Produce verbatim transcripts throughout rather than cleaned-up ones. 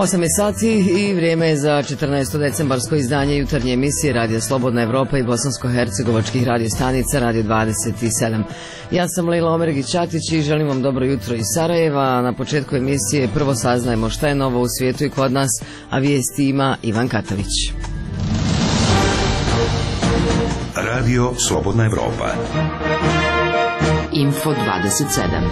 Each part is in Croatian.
osam je sati i vrijeme je za četrnaesto decembarsko izdanje jutarnje emisije Radija Slobodna Evropa i bosansko-hercegovačkih radiostanica Radio dvadeset sedam. Ja sam Lejla Omeregić-Ćatić i želim vam dobro jutro iz Sarajeva. Na početku emisije prvo saznajemo šta je novo u svijetu i kod nas, a vijesti ima Ivan Katavić. Radio Slobodna Evropa. Info dvadeset sedam.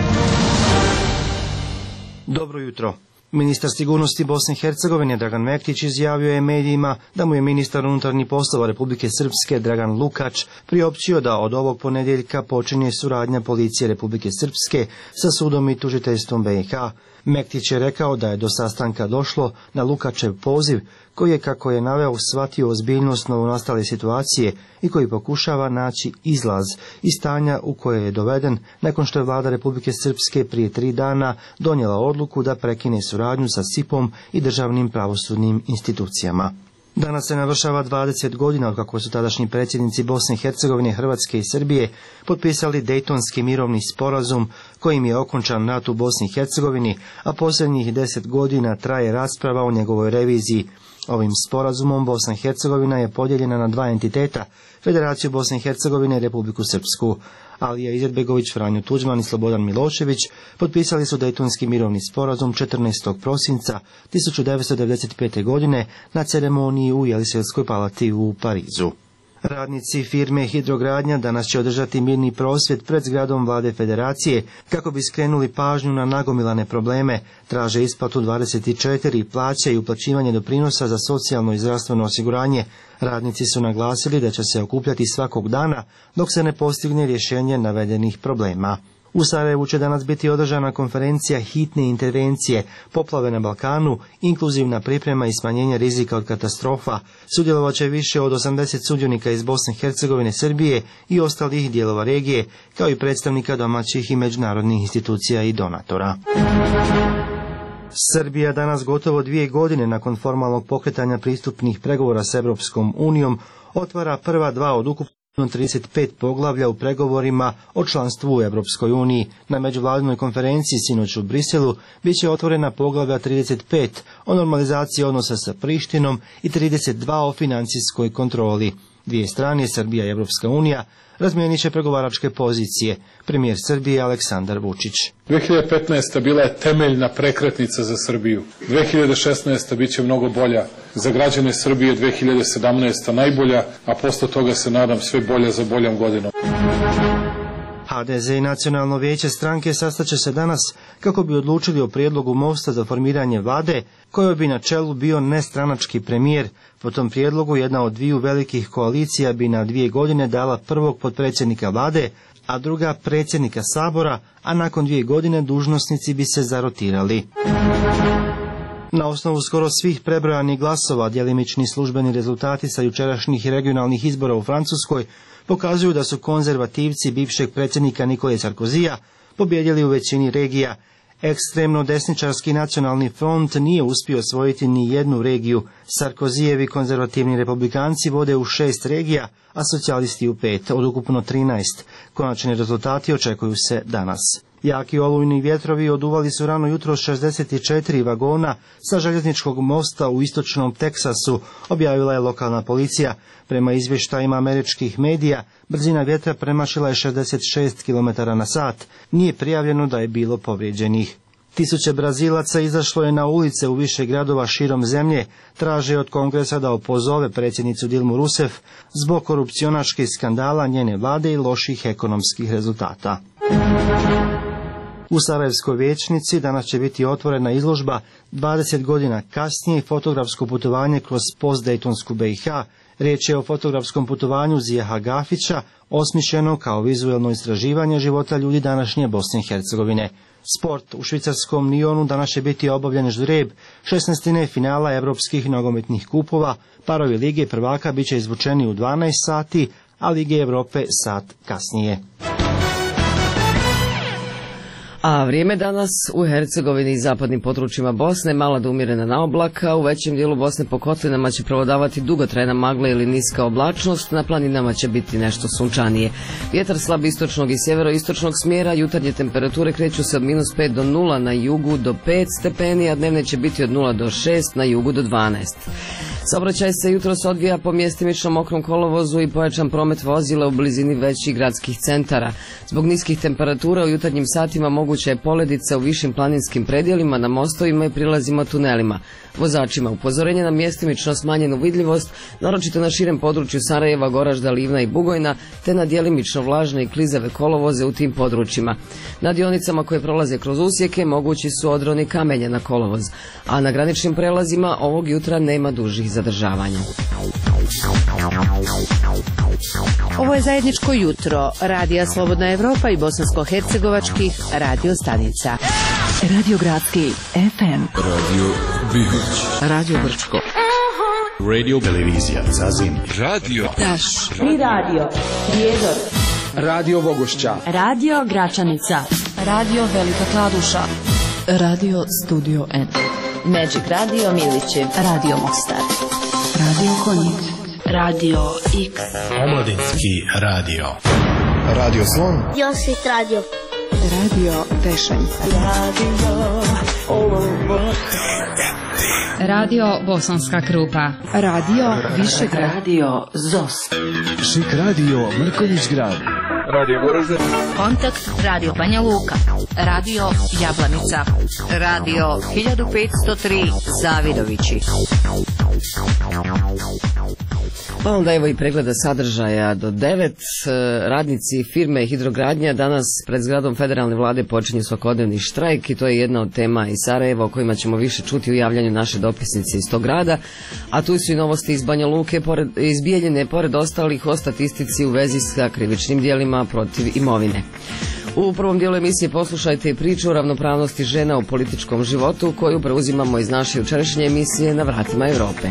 Dobro jutro. Ministar sigurnosti Bosne i Hercegovine Dragan Mektić izjavio je medijima da mu je ministar unutarnjih poslova Republike Srpske Dragan Lukač priopćio da od ovog ponedjeljka počinje suradnja policije Republike Srpske sa sudom i tužiteljstvom B i H. Mektić je rekao da je do sastanka došlo na Lukačev poziv, koji je, kako je naveo, shvatio ozbiljnost novonastale situacije i koji pokušava naći izlaz iz stanja u koje je doveden nakon što je vlada Republike Srpske prije tri dana donijela odluku da prekine suradnju sa S I P-om i državnim pravosudnim institucijama. Danas se navršava dvadeset godina od kako su tadašnji predsjednici Bosne i Hercegovine, Hrvatske i Srbije potpisali Dejtonski mirovni sporazum kojim je okončan rat u Bosni i Hercegovini, a posljednjih deset godina traje rasprava o njegovoj reviziji. Ovim sporazumom Bosna i Hercegovina je podijeljena na dva entiteta, Federaciju Bosne i Hercegovine i Republiku Srpsku. Alija Izetbegović, Franjo Tuđman i Slobodan Milošević potpisali su Dejtonski mirovni sporazum četrnaestog prosinca tisuću devetsto devedeset pete. godine na ceremoniji u Jelisejskoj palati u Parizu. Radnici firme Hidrogradnja danas će održati mirni prosvjed pred zgradom vlade Federacije kako bi skrenuli pažnju na nagomilane probleme. Traže isplatu dvadeset četiri plaće i uplaćivanje doprinosa za socijalno i zdravstveno osiguranje. Radnici su naglasili da će se okupljati svakog dana dok se ne postigne rješenje navedenih problema. U Sarajevu će danas biti održana konferencija hitne intervencije, poplave na Balkanu, inkluzivna priprema i smanjenje rizika od katastrofa. Sudjelovat će više od osamdeset sudionika iz Bosne i Hercegovine, Srbije i ostalih dijelova regije, kao i predstavnika domaćih i međunarodnih institucija i donatora. Srbija danas, gotovo dvije godine nakon formalnog pokretanja pristupnih pregovora s Europskom unijom, otvara prva dva od ukupno trideset pet poglavlja u pregovorima o članstvu u Europskoj uniji. Na međuvladinoj konferenciji sinoć u Briselu bit će otvorena poglavlja trideset pet o normalizaciji odnosa sa Prištinom i trideset dva o financijskoj kontroli. Dvije strane, Srbija i Europska unija, razmijenit će pregovaračke pozicije. Premijer Srbije Aleksandar Vučić. dvije hiljade petnaesta. bila je temeljna prekretnica za Srbiju. dvije hiljade šesnaesta. bit će mnogo bolja za građane Srbije, dvije hiljade sedamnaesta. najbolja, a posle toga se nadam sve bolja za boljom godinom. H D Z i Nacionalno vijeće stranke sastaće se danas kako bi odlučili o prijedlogu Mosta za formiranje vlade, kojoj bi na čelu bio nestranački premijer. Po tom prijedlogu jedna od dviju velikih koalicija bi na dvije godine dala prvog potpredsjednika vlade, a druga predsjednika Sabora, a nakon dvije godine dužnosnici bi se zarotirali. Na osnovu skoro svih prebrojanih glasova, djelimični službeni rezultati sa jučerašnjih regionalnih izbora u Francuskoj pokazuju da su konzervativci bivšeg predsjednika Nikole Sarkozija pobjedili u većini regija. Ekstremno desničarski Nacionalni front nije uspio osvojiti ni jednu regiju. Sarkozijevi konzervativni republikanci vode u šest regija, a socijalisti u pet, od ukupno trinaest. Konačni rezultati očekuju se danas. Jaki olujni vjetrovi oduvali su rano jutro šezdeset četiri vagona sa željezničkog mosta u istočnom Teksasu, objavila je lokalna policija. Prema izvještajima američkih medija, brzina vjetra premašila je šezdeset šest kilometara na sat. Nije prijavljeno da je bilo povrijeđenih. Tisuće Brazilaca izašlo je na ulice u više gradova širom zemlje, traže od Kongresa da opozove predsjednicu Dilmu Rousseff zbog korupcionaških skandala njene vlade i loših ekonomskih rezultata. U Sarajevskoj vijećnici danas će biti otvorena izložba dvadeset godina kasnije i fotografsko putovanje kroz postdejtonsku B i H. Riječ je o fotografskom putovanju Zijaha Gafića, osmišljeno kao vizuelno istraživanje života ljudi današnje Bosne i Hercegovine. Sport. U švicarskom Nionu danas će biti obavljen ždrijeb šesnaestine finala evropskih nogometnih kupova. Parovi Lige prvaka bit će izvučeni u dvanaest sati, a Lige Evrope sat kasnije. A vrijeme danas u Hercegovini i zapadnim područjima Bosne mala do umjerena naoblaka, u većem dijelu Bosne po kotlinama će prevladavati dugotrajna magla ili niska oblačnost, na planinama će biti nešto sunčanije. Vjetar slab istočnog i sjeveroistočnog smjera, jutarnje temperature kreću se od minus pet do nula na jugu do pet stepeni, a dnevne će biti od nula do šest, na jugu do dvanaest. Saobraćaj se jutros odvija po mjestimično mokrom kolovozu i pojačan promet vozila u blizini većih gradskih centara. Zbog niskih temperatura u jutarnjim satima moguća je poledica u višim planinskim predjelima, na mostovima i prilazima tunelima. Vozačima upozorenje na mjestimično smanjenu vidljivost, naročito na širem području Sarajeva, Goražda, Livna i Bugojna, te na djelimično vlažne i klizave kolovoze u tim područjima. Na dionicama koje prolaze kroz usjeke mogući su odroni kamenja na kolovoz, a na graničnim prelazima ovog jutra nema dužih zadržavanja. Ovo je zajedničko jutro Radija Slobodna Evropa i bosansko-hercegovačkih radio stanica. Radio Gradski F M, Radio Bihać, Radio Brčko, Radio Televizija Zazim, Radio Taš, Tri Radio, Prijedor, Radio Vogošća, Radio Gračanica, Radio Velika Kladuša, Radio Studio N, Magic Radio Milići, Radio Mostar, Radio Konjic, Radio X, Omladinski radio, Radio Slon, Josit Radio, Radio Tešanj, Radio Bosanska Krupa, Radio Višegrad, Radio Zos, Šik radio Mrkonjić grad, Radio Goražde, Kontakt Radio Banja Luka, Radio Jablanica, Radio hiljadu petsto tri Zavidovići. Pa onda evo i pregleda sadržaja do devet. Radnici firme Hidrogradnja danas pred zgradom federalne vlade počinju svakodnevni štrajk i to je jedna od tema iz Sarajeva o kojima ćemo više čuti u javljanju naše dopisnice iz tog grada, a tu su i novosti iz Banja Luke, pored, iz Bijeljine, pored ostalih o statistici u vezi sa krivičnim djelima protiv imovine. U prvom dijelu emisije poslušajte i priču o ravnopravnosti žena u političkom životu koju preuzimamo iz naše jučerašnje emisije Na vratima Europe.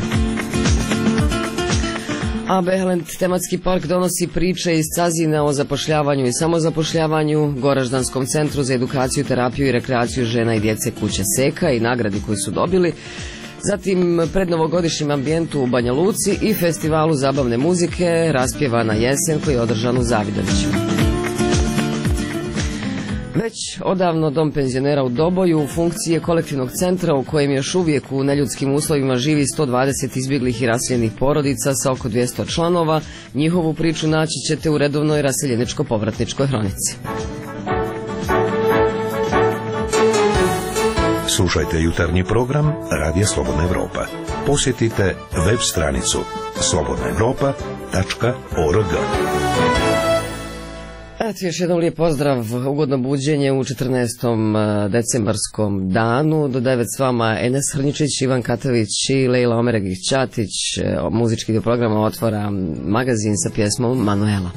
A Behelend tematski park donosi priče iz Cazina o zapošljavanju i samozapošljavanju, Goraždanskom centru za edukaciju, terapiju i rekreaciju žena i djece Kuća Seka i nagradi koju su dobili, zatim prednovogodišnjem ambijentu u Banja Luci i festivalu zabavne muzike Raspjevana jesen koji je održan u Zavidovićima. Već odavno dom penzionera u Doboju u funkciji je kolektivnog centra u kojem još uvijek u neljudskim uslovima živi sto dvadeset izbjeglih i raseljenih porodica sa oko dvjesto članova. Njihovu priču naći ćete u redovnoj raseljeničko-povratničkoj hronici. Slušajte jutarnji program Radija Slobodna Evropa. Posjetite web stranicu slobodna evropa tačka org. Eto, još jedan lijep pozdrav, ugodno buđenje u četrnaestom decembarskom danu. Do devet s vama Enes Hrničić, Ivan Katavić i Lejla Omeregić-Ćatić. Muzički dio programa otvara magazin sa pjesmom Manuela.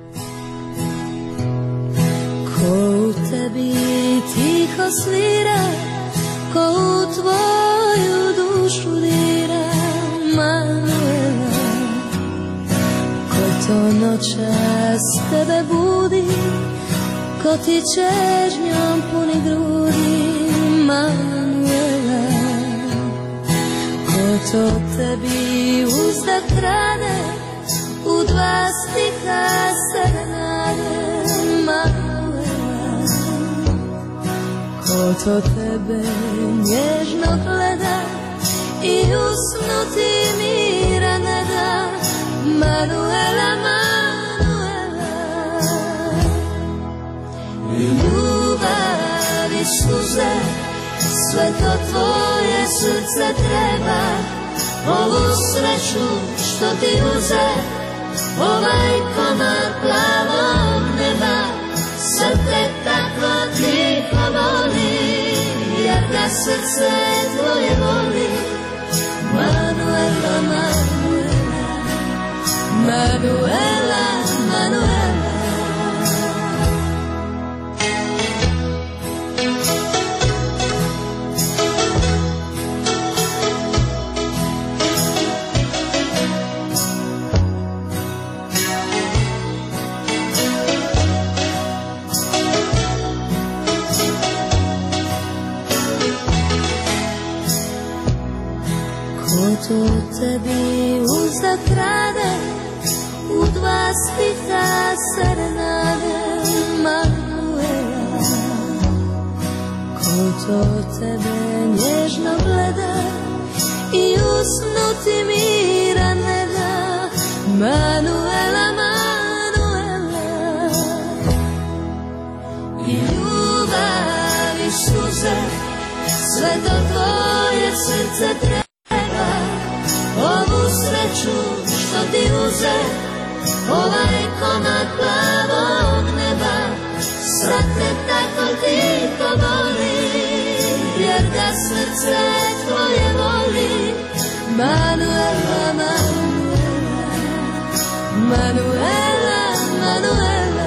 Ko u tebi tiho svira, ko u tvoju dušu dira, Manuela. Ko to noćas tebe budi, ko ti čežnjom puni grudi, Manuela. Ko to tebi uzda krade, u dva stiha serenade, Manuela. Ko to tebe nježno gleda i usnuti mira ne da, Manuela, Manuela. I ljubav i suze, sve to tvoje srce treba, ovu sreću što ti uze, ovaj komad plavog neba, sad te tako tiho voli, jer da srce tvoje voli, Manuela, Manuela, Manuela, Manuela. za trade, u dva stiha serenade Manuela. Ko to tebe nježno gleda i usnuti mira ne da, Manuela, Manuela. I ljubav i suze, sve to tvoje srce treba, ovu sreću što ti uze, ovaj komad plavog neba, sad te tako tiho voli, jer ga srce tvoje voli, Manuela, Manuela, Manuela, Manuela.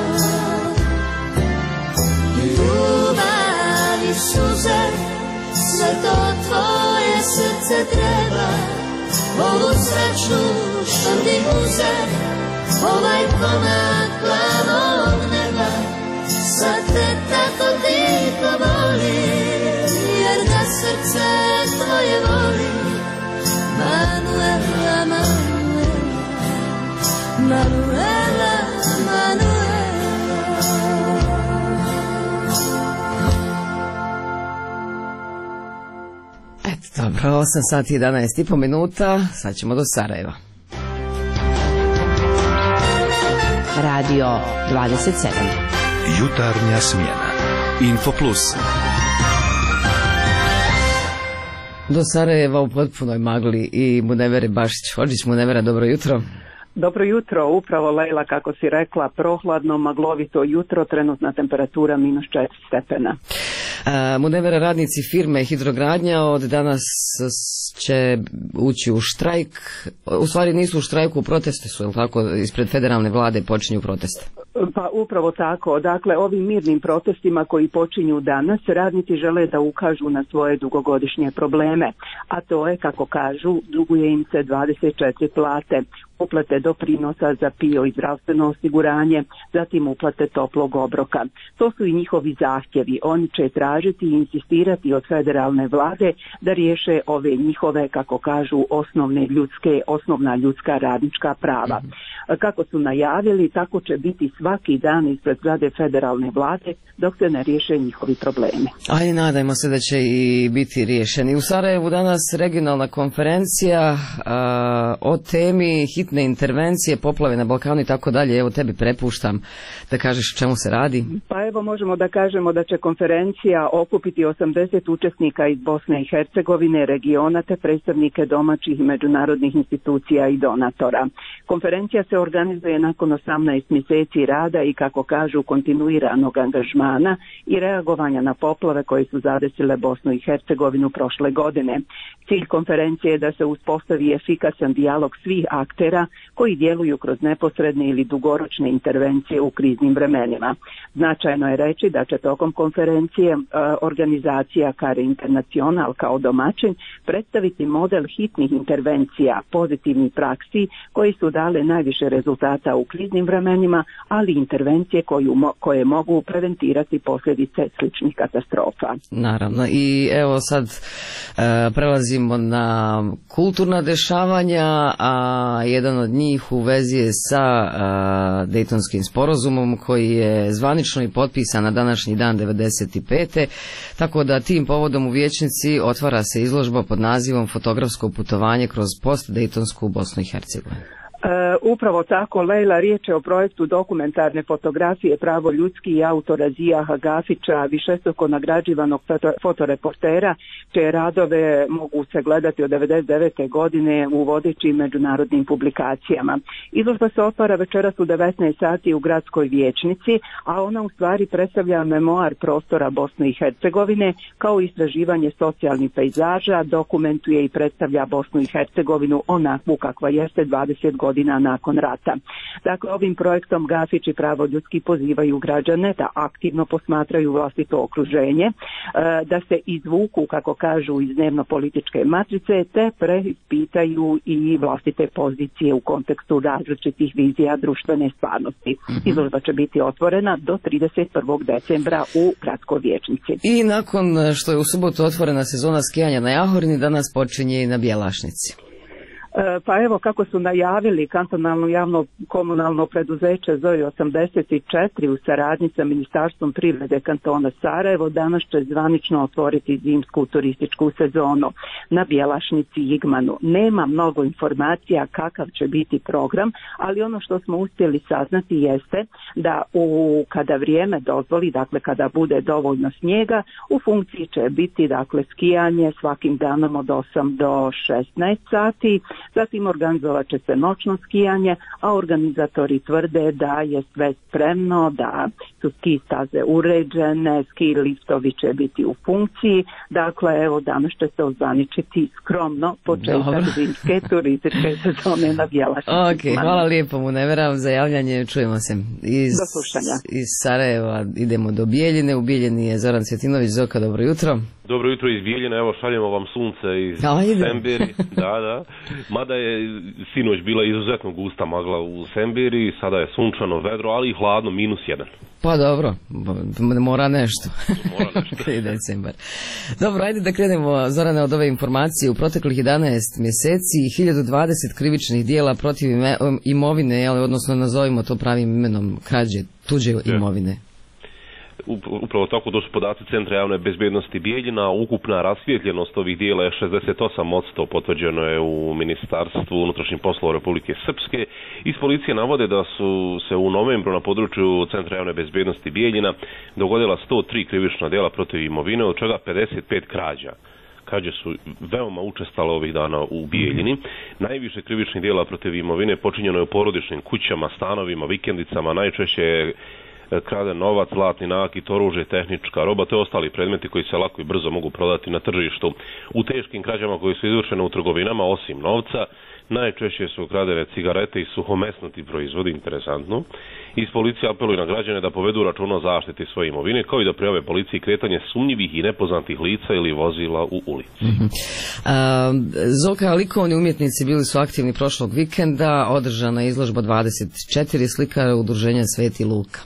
Ljubav i suze, sve to tvoje srce treba, ovu sreću što ti uze, ovaj komad plavog neba, sad te tako tiho voli, jer ga srce tvoje voli, Manuela, Manuela, Manuela, Manuela. Eto, dobro, osam sati i jedanaest i po minuta, sad ćemo do Sarajeva. Radio dvadeset sedam. Jutarnja smjena. Info Plus. Do Sarajeva u potpunoj magli i Munevere Bašić-Hodžić. Munevera, dobro jutro. Dobro jutro, upravo Lejla, kako si rekla, prohladno, maglovito jutro, trenutna temperatura minus četiri stepena. Uh, Munevera, radnici firme Hidrogradnja od danas će ući u štrajk, u stvari nisu u štrajku, u proteste su, je li tako, ispred federalne vlade počinju proteste? Pa upravo tako, dakle ovim mirnim protestima koji počinju danas, radnici žele da ukažu na svoje dugogodišnje probleme, a to je, kako kažu, duguje im se dvadeset četiri plate, uplate doprinosa za P I O i zdravstveno osiguranje, zatim uplate toplog obroka. To su i njihovi zahtjevi. Oni će tražiti i insistirati od federalne vlade da riješe ove njihove, kako kažu, osnovne ljudske, osnovna ljudska radnička prava. Kako su najavili, tako će biti svaki dan ispred zgrade federalne vlade dok se ne riješe njihovi problemi. Ajde, nadajmo se da će i biti riješeni. U Sarajevu danas regionalna konferencija a, o temi hitne intervencije, poplave na Balkanu i tako dalje. Evo, tebi prepuštam da kažeš o čemu se radi. Pa evo, možemo da kažemo da će konferencija okupiti osamdeset učesnika iz Bosne i Hercegovine, regiona te predstavnike domaćih i međunarodnih institucija i donatora. Konferencija se organizuje nakon osamnaest mjeseci rada i, kako kažu, kontinuiranog angažmana i reagovanja na poplave koje su zadesile Bosnu i Hercegovinu prošle godine. Cilj konferencije je da se uspostavi efikasan dijalog svih aktera koji djeluju kroz neposredne ili dugoročne intervencije u kriznim vremenima. Značajno je reći da će tokom konferencije e, organizacija Care International kao domaćin predstaviti model hitnih intervencija, pozitivnih praksi koji su dale najviše rezultata u kriznim vremenima, ali intervencije koju, koje mogu preventirati posljedice sličnih katastrofa. Naravno, i evo sad e, prelazimo na kulturna dešavanja, a jedan od njih u vezi je sa a, Dejtonskim sporazumom koji je zvanično i potpisan na današnji dan devedeset pete. Tako da tim povodom u Vijećnici otvara se izložba pod nazivom Fotografsko putovanje kroz post-Dejtonsku Bosnu i Hercegovinu. E, upravo tako, Lejla, riječ je o projektu dokumentarne fotografije Pravo ljudski i autora Zijaha Gafića, višestruko nagrađivanog foto, fotoreportera, čije radove mogu se gledati od devedeset devete godine u vodećim međunarodnim publikacijama. Izložba se otvara večeras u devetnaest sati u Gradskoj vijećnici, a ona u stvari predstavlja memoar prostora Bosne i Hercegovine kao istraživanje socijalnih pejzaža, dokumentuje i predstavlja Bosnu i Hercegovinu onakvu kakva jeste dvadeset godina nakon rata. Dakle, ovim projektom Gafić i Pravo ljudski pozivaju građane da aktivno posmatraju vlastito okruženje, da se izvuku, kako kažu, iz dnevno-političke matrice, te preispitaju i vlastite pozicije u kontekstu različitih vizija društvene stvarnosti. Izložba će biti otvorena do trideset prvog decembra u Gradskoj vijećnici. I nakon što je u subotu otvorena sezona skijanja na Jahorini, danas počinje i na Bjelašnici. Pa evo, kako su najavili kantonalno javno komunalno preduzeće Zoji osamdeset četiri u saradnji sa Ministarstvom privrede kantona Sarajevo, danas će zvanično otvoriti zimsku turističku sezonu na Bjelašnici i Igmanu. Nema mnogo informacija kakav će biti program, ali ono što smo uspjeli saznati jeste da u, kada vrijeme dozvoli, dakle kada bude dovoljno snijega, u funkciji će biti dakle skijanje svakim danom od osam do šesnaest sati. Zatim organizovat će se noćno skijanje, a organizatori tvrde da je sve spremno, da su ski staze uređene, ski liftovi će biti u funkciji. Dakle, evo danas će se ozvaničiti skromno početak zimske turističke sezone na Bjelašnici. Ok, hvala lijepo Munevera za javljanje, čujemo se. Iz, do slušanja. Iz Sarajeva idemo do Bijeljine, u Bijeljini je Zoran Cvjetinović. Zoka, dobro jutro. Dobro jutro iz Bijeljine, evo šaljemo vam sunce iz Sembiri, da, da. Mada je sinoć bila izuzetno gusta magla u Sembiri, sada je sunčano, vedro, ali i hladno, minus jedan. Pa dobro, mora nešto. Mora nešto. I decembar. Dobro, ajde da krenemo, Zorane, od ove informacije. U proteklih jedanaest mjeseci hiljadu dvadeset krivičnih dijela protiv imovine, odnosno nazovimo to pravim imenom, krađe tuđe imovine. Upravo tako došli podaci Centra javne bezbjednosti Bijeljina. Ukupna rasvijetljenost ovih dijela je šezdeset osam posto, potvrđeno je u Ministarstvu unutrašnjih poslova Republike Srpske. Iz policije navode da su se u novembru na području Centra javne bezbjednosti Bijeljina dogodila sto tri krivična dijela protiv imovine, od čega pedeset pet krađa. Krađe su veoma učestale ovih dana u Bijeljini. Najviše krivičnih dijela protiv imovine počinjeno je u porodičnim kućama, stanovima, vikendicama, najčešće je kraden novac, zlatni nakit, oružje, tehnička roba, te ostali predmeti koji se lako i brzo mogu prodati na tržištu. U teškim krađama koje su izvršene u trgovinama, osim novca, najčešće su ukradene cigarete i suhomesnati proizvodi, interesantno. Iz policije apeluju na građane da povedu računa o zaštiti svoje imovine, kao i da prijave policiji kretanje sumnjivih i nepoznatih lica ili vozila u ulici. Mm-hmm. A, Zoka, likovni umjetnici bili su aktivni prošlog vikenda, održana je izložba dvadeset četiri slikara udruženja Sveti Luka.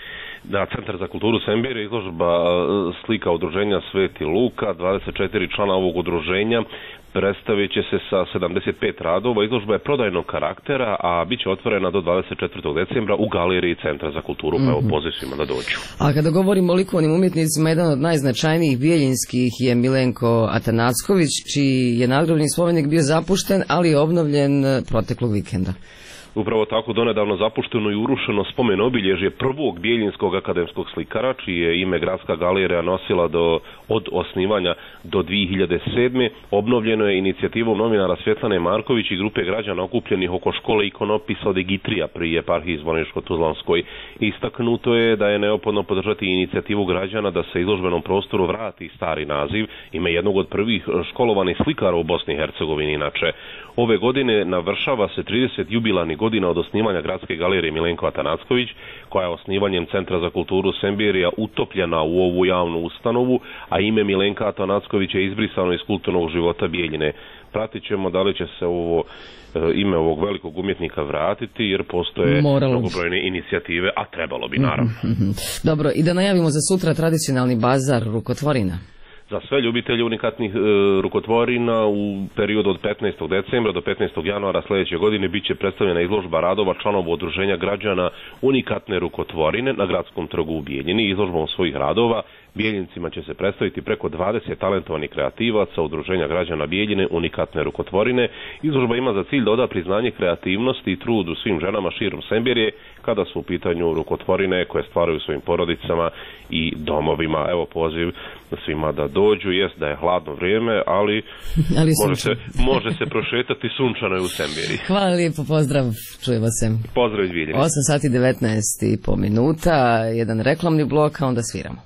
Da, Centar za kulturu Sembir, izložba slika udruženja Sveti Luka, dvadeset četiri člana ovog udruženja predstavit će se sa sedamdeset pet radova. Izložba je prodajnog karaktera, a bit će otvorena do dvadeset četvrtog decembra u galeriji Centra za kulturu, pa evo poziv svima da dođu. A kada govorimo o likovnim umjetnicima, jedan od najznačajnijih bijeljinskih je Milenko Atanacković, čiji je nadgrobni spomenik bio zapušten, ali je obnovljen proteklog vikenda. Upravo tako donedavno zapušteno i urušeno spomen obilježje prvog bijeljinskog akademskog slikara, čije ime Gradska galerija nosila do, od osnivanja do dvije hiljade sedme. Obnovljeno je inicijativom novinara Svjetlane Marković i grupe građana okupljenih oko škole ikonopisa od Egitrija pri eparhiji Zvoničko-Tuzlanskoj. Istaknuto je da je neophodno podržati inicijativu građana da se izložbenom prostoru vrati stari naziv, ime jednog od prvih školovanih slikara u Bosni i Hercegovini. Inače, ove godine navršava se trideset jubilarnih godina od osnivanja Gradske galerije Milenko Atanacković, koja je osnivanjem Centra za kulturu Sembirija utopljena u ovu javnu ustanovu, a ime Milenka Atanackovića je izbrisano iz kulturnog života Bijeljine. Pratit ćemo da li će se ovo ime ovog velikog umjetnika vratiti, jer postoje mnogobrojne inicijative, a trebalo bi, naravno. Dobro, i da najavimo za sutra tradicionalni bazar rukotvorina. Za sve ljubitelje unikatnih e, rukotvorina u periodu od petnaestog decembra do petnaestog januara sljedeće godine bit će predstavljena izložba radova članova udruženja građana unikatne rukotvorine na Gradskom trgu u Bijeljini. Izložbom svojih radova Bijeljincima će se predstaviti preko dvadeset talentovanih kreativaca udruženja građana Bijeljine unikatne rukotvorine. Izložba ima za cilj da oda priznanje kreativnosti i trudu svim ženama širom Sembirije kada su u pitanju rukotvorine koje stvaraju svojim porodicama i domovima. Evo poziv svima da dođu, jest da je hladno vrijeme, ali, ali može, se, može se prošetati, sunčano je u Sembiriji. Hvala lijepo, pozdrav, čujemo se. Pozdrav iz Bijeljine. osam sati devetnaest i po minuta, jedan reklamni blok, a onda sviramo.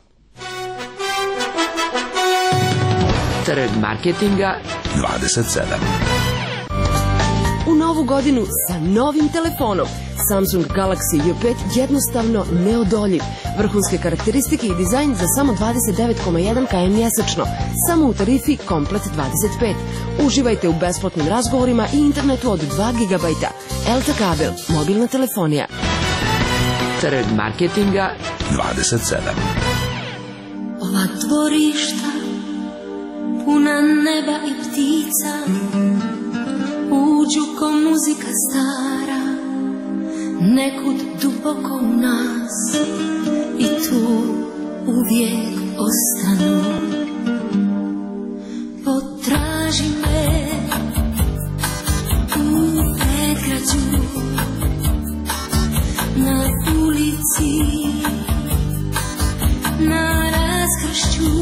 Trg marketinga dvadeset sedam. U novu godinu sa novim telefonom Samsung Galaxy J pet jednostavno neodoljiv. Vrhunske karakteristike i dizajn za samo dvadeset devet zarez jedan kilometara mjesečno. Samo u tarifi Komplet dvadeset pet. Uživajte u besplatnim razgovorima i internetu od dva gigabajta. Elta kabel, mobilna telefonija. Trg marketinga dvadeset sedam. Ova dvorišta puna neba i ptica, uđu ko muzika stara, nekud duboko u nas i tu uvijek ostanu. Potraži me u predgrađu, na ulici, na raskršću,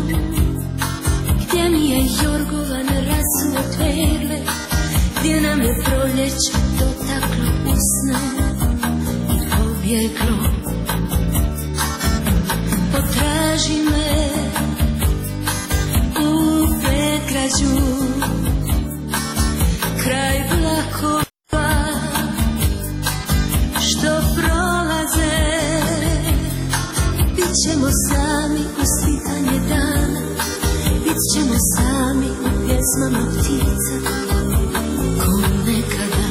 gdje mi je jorgovan rasuo perle, gdje nam je proljeće dotaklo usne i pobjeglo. Potraži me u predgrađu, kraj vlakova što prolaze. Bit ćemo sami u svitanje dana, bit ćemo sami u pjesmama ptica ko nekada.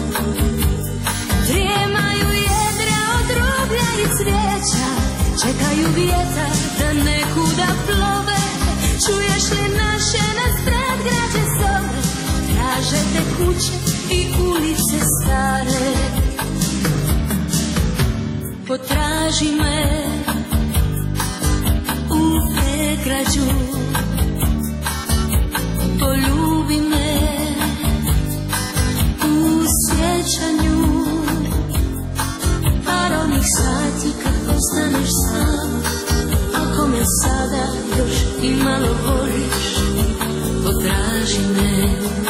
Drijemaju jedra od rublja i cvijeća, čekaju vjetar da nekuda plove. Čuješ li naše nas predgrađe zove, traže te kuće i ulice stare. Potraži me u predgrađu, poljubi me u sjećanju par onih sati kad ostaneš sam. Ako me sada još i malo voliš, potraži me.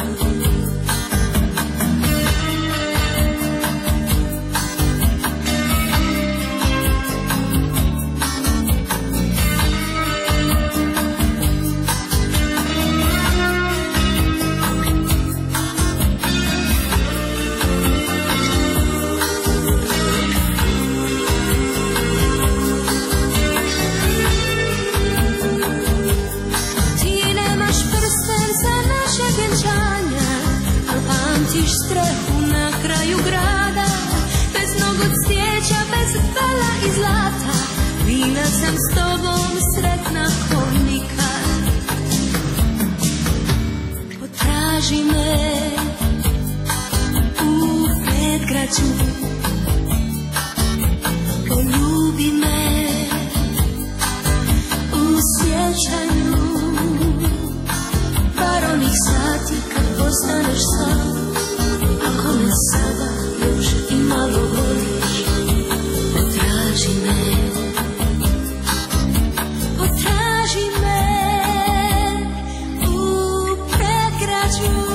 Strehu na kraju grada, bez mnogo cvijeća, bez vala i zlata. Vina sam s tobom sretna ko nikad. Potraži me u predgrađu, poljubi me u sjećanju par onih sati kad postaneš sam. Ako me sada još i malo voliš, potraži me. Potraži me u predgrađu.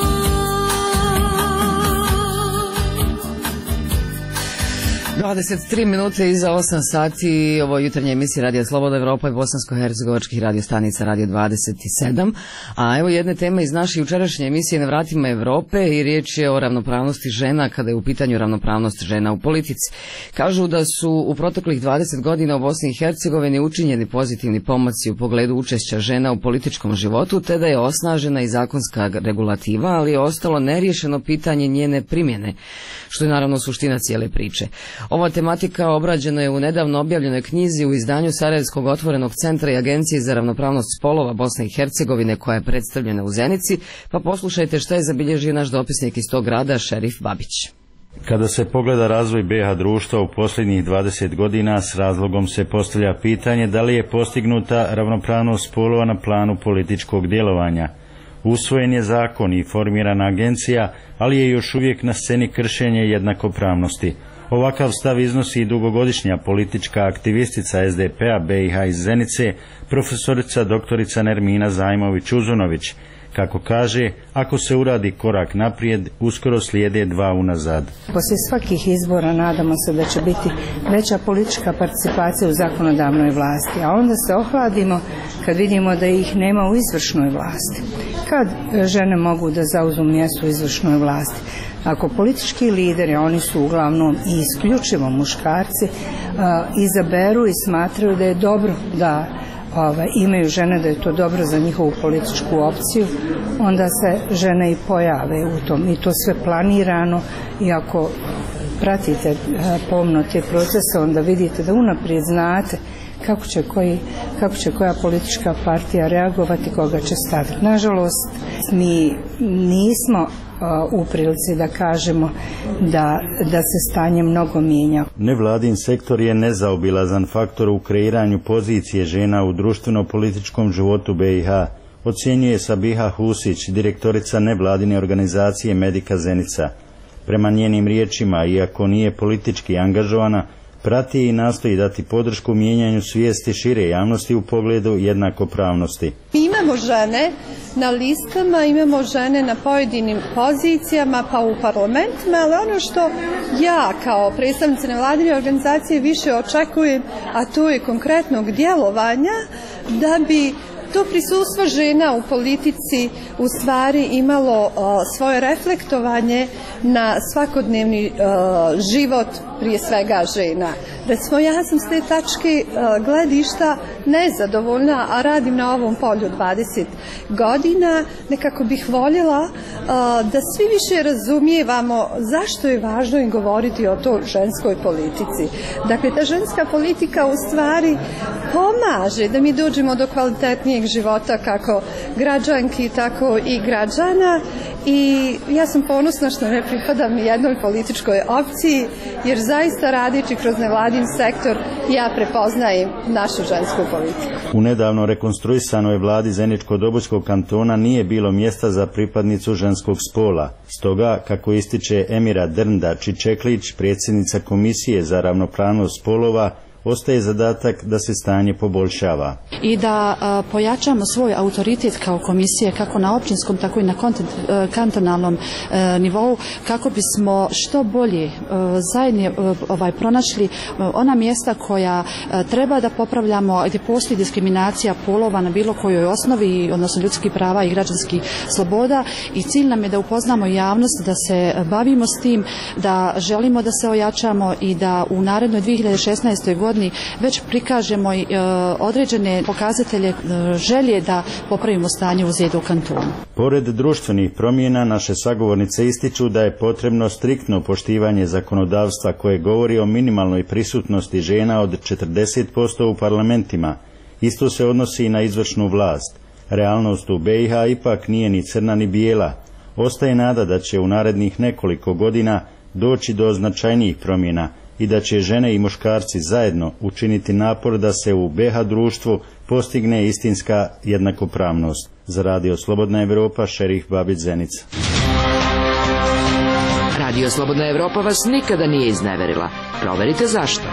dvadeset tri minute iza osam sati, ovo je jutarnja emisija Radija Slobodna Evropa i bosansko-hercegovačkih radiostanica Radio dvadeset sedam. A evo jedne teme iz naše jučerašnje emisije Na vratima Evrope i riječ je o ravnopravnosti žena kada je u pitanju ravnopravnost žena u politici. Kažu da su u proteklih dvadeset godina u Bosni i Hercegovini učinjeni pozitivni pomaci u pogledu učešća žena u političkom životu, te da je osnažena i zakonska regulativa, ali je ostalo neriješeno pitanje njene primjene, što je naravno suština cijele priče. Ova tematika obrađena je u nedavno objavljenoj knjizi u izdanju Sarajevskog otvorenog centra i Agencije za ravnopravnost spolova Bosne i Hercegovine, koja je predstavljena u Zenici, pa poslušajte šta je zabilježio naš dopisnik iz tog grada, Šerif Babić. Kada se pogleda razvoj be ha društva u posljednjih dvadeset godina, s razlogom se postavlja pitanje da li je postignuta ravnopravnost spolova na planu političkog djelovanja. Usvojen je zakon i formirana agencija, ali je još uvijek na sceni kršenje jednakopravnosti. Ovakav stav iznosi i dugogodišnja politička aktivistica es de pe a be i ha iz Zenice, profesorica doktorica Nermina Zajmović-Uzunović. Kako kaže, ako se uradi korak naprijed, uskoro slijede dva unazad. Poslije svakih izbora nadamo se da će biti veća politička participacija u zakonodavnoj vlasti, a onda se ohladimo kad vidimo da ih nema u izvršnoj vlasti. Kad žene mogu da zauzmu mjesto u izvršnoj vlasti? Ako politički lideri, oni su uglavnom i isključivo muškarci, izaberu i smatraju da je dobro da Ove, imaju žene, da je to dobro za njihovu političku opciju, onda se žene i pojave u tom i to sve planirano, i ako pratite pomno te procese, onda vidite da unaprijed znate kako će, koji, kako će koja politička partija reagovati, koga će staviti. Nažalost, mi nismo u prilici da kažemo da, da se stanje mnogo mijenja. Nevladin sektor je nezaobilazan faktor u kreiranju pozicije žena u društveno-političkom životu be i ha, ocjenjuje Sabiha Husić, direktorica nevladine organizacije Medika Zenica. Prema njenim riječima, iako nije politički angažovana, prati i nastoji dati podršku mijenjanju svijesti šire javnosti u pogledu jednakopravnosti. Imamo žene na listama, imamo žene na pojedinim pozicijama, pa u parlamentima, ali ono što ja kao predstavnica nevladine organizacije više očekujem, a to je konkretnog djelovanja, da bi to prisustvo žena u politici u stvari imalo uh, svoje reflektovanje na svakodnevni uh, život prije svega žena. Recimo, ja sam s te tačke uh, gledišta nezadovoljna, a radim na ovom polju dvadeset godina, nekako bih voljela uh, da svi više razumijevamo zašto je važno i govoriti o toj ženskoj politici. Dakle, ta ženska politika u stvari pomaže da mi dođemo do kvalitetnijeg života kako građanki, tako i građana, i ja sam ponosna što ne pripadam jednoj političkoj opciji, jer zaista radeći kroz nevladin sektor ja prepoznajem našu žensku politiku. U nedavno rekonstruisanoj vladi Zeničko-Dobojskog kantona nije bilo mjesta za pripadnicu ženskog spola. Stoga, kako ističe Emira Drnda Čičeklić, predsjednica Komisije za ravnopravnost spolova, ostaje zadatak da se stanje poboljšava. I da a, pojačamo svoj autoritet kao komisije, kako na općinskom, tako i na kontent, a, kantonalnom a, nivou, kako bismo što bolje zajedno ovaj, pronašli a, ona mjesta koja a, treba da popravljamo, gdje postoji diskriminacija polova na bilo kojoj osnovi, odnosno ljudskih prava i građanskih sloboda, i cilj nam je da upoznamo javnost, da se bavimo s tim, da želimo da se ojačamo i da u narednoj dvije hiljade šesnaestoj godini već prikažemo i, e, određene pokazatelje e, želje da popravimo stanje u Zedu kantonu. Pored društvenih promjena, naše sagovornice ističu da je potrebno striktno poštivanje zakonodavstva koje govori o minimalnoj prisutnosti žena od četrdeset posto u parlamentima. Isto se odnosi i na izvršnu vlast. Realnost u be i ha ipak nije ni crna ni bijela. Ostaje nada da će u narednih nekoliko godina doći do značajnijih promjena i da će žene i muškarci zajedno učiniti napor da se u be ha društvu postigne istinska jednakopravnost. Za Radio Slobodna Evropa, Šerif Babić, Zenica. Radio Slobodna Evropa vas nikada nije izneverila. Proverite zašto.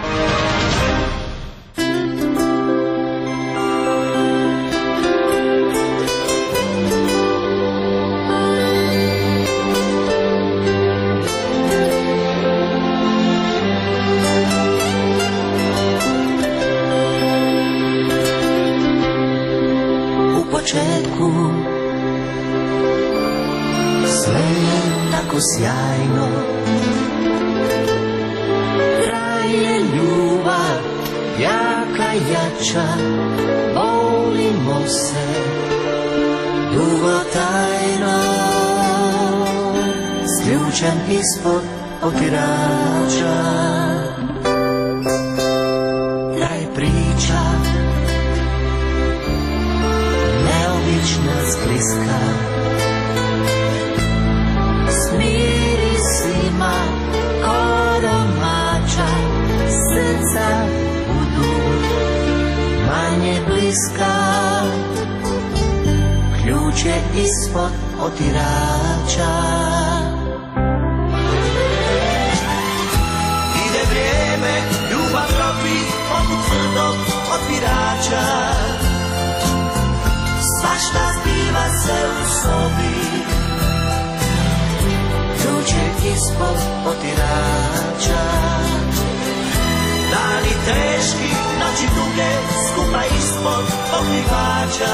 početku sve je tako sjajno, traje ljubav jaka jača, volimo se dugo tajno, s ključem ispod otirača. Traje priča neobična, skliska, s mirisima ko domaća, srca budu manje bliska, ključ je ispod otirača. Ide vrijeme, ljubav tropi poput tvrdog otirača, svašta zbiva se u sobi, ključ je ispod otirača. Dani teški, noći duge, skupa ispod pokrivača,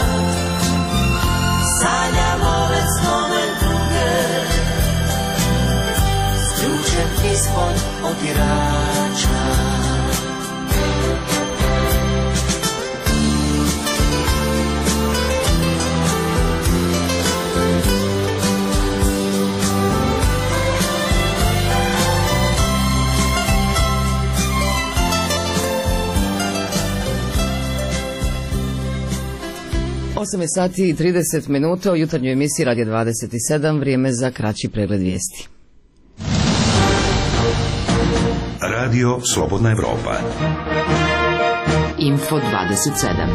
sanjamo već snove druge, s ključem ispod otirača. osam je sati i trideset minuta u jutarnjoj emisiji Radio dvadeset sedam, vrijeme za kraći pregled vijesti. Radio Slobodna Evropa. Info dvadeset sedam.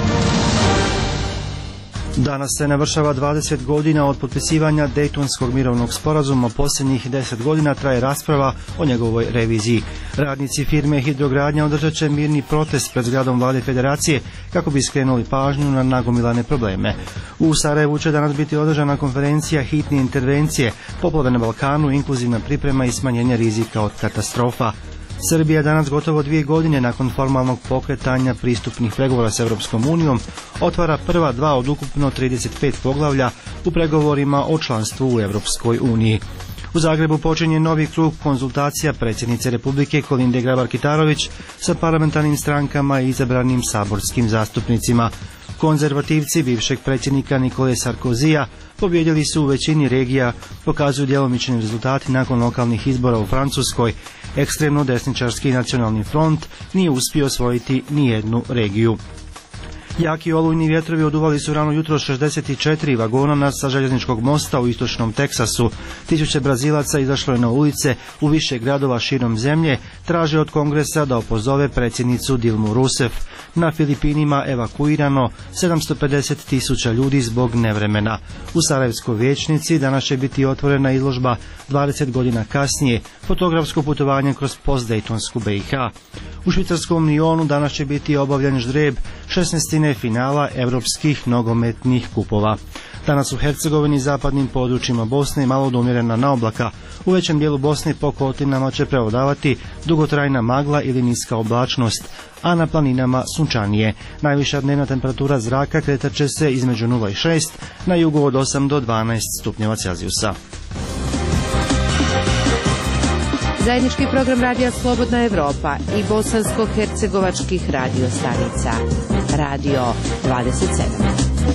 Danas se navršava dvadeset godina od potpisivanja Dejtonskog mirovnog sporazuma. Posljednjih deset godina traje rasprava o njegovoj reviziji. Radnici firme Hidrogradnja održat će mirni protest pred zgradom Vlade Federacije kako bi skrenuli pažnju na nagomilane probleme. U Sarajevu će danas biti održana konferencija hitne intervencije, poplave na Balkanu, inkluzivna priprema i smanjenje rizika od katastrofa. Srbija danas gotovo dvije godine nakon formalnog pokretanja pristupnih pregovora s Europskom unijom otvara prva dva od ukupno trideset pet poglavlja u pregovorima o članstvu u Europskoj uniji. U Zagrebu počinje novi krug konzultacija predsjednice Republike Kolinde Grabar-Kitarović sa parlamentarnim strankama i izabranim saborskim zastupnicima. Konzervativci bivšeg predsjednika Nikole Sarkozija pobjedili su u većini regija, pokazuju djelomični rezultati nakon lokalnih izbora u Francuskoj. Ekstremno desničarski nacionalni front nije uspio osvojiti nijednu regiju. Jaki olujni vjetrovi oduvali su rano jutro šezdeset četiri vagona sa željezničkog mosta u istočnom Teksasu. Tisuće Brazilaca izašlo je na ulice u više gradova širom zemlje, traže od Kongresa da opozove predsjednicu Dilmu Rousseff. Na Filipinima evakuirano sedamsto pedeset tisuća ljudi zbog nevremena. U Sarajevskoj vijećnici danas će biti otvorena izložba dvadeset godina kasnije, fotografsko putovanje kroz postdejtonsku B i H. U švicarskom Lyonu danas će biti obavljen ždrijeb šesnaestine finala europskih nogometnih kupova. Danas u Hercegovini i zapadnim područjima Bosne malo do umjerena oblaka. U većem dijelu Bosne po kotlinama će prevladavati dugotrajna magla ili niska oblačnost, a na planinama sunčanije. Najviša dnevna temperatura zraka kretat će se između nula i šest, na jugu od osam do dvanaest stupnjeva Celzijusa. Zajednički program Radija Slobodna Evropa i bosansko-hercegovačkih radio stanica. Radio dvadeset sedam.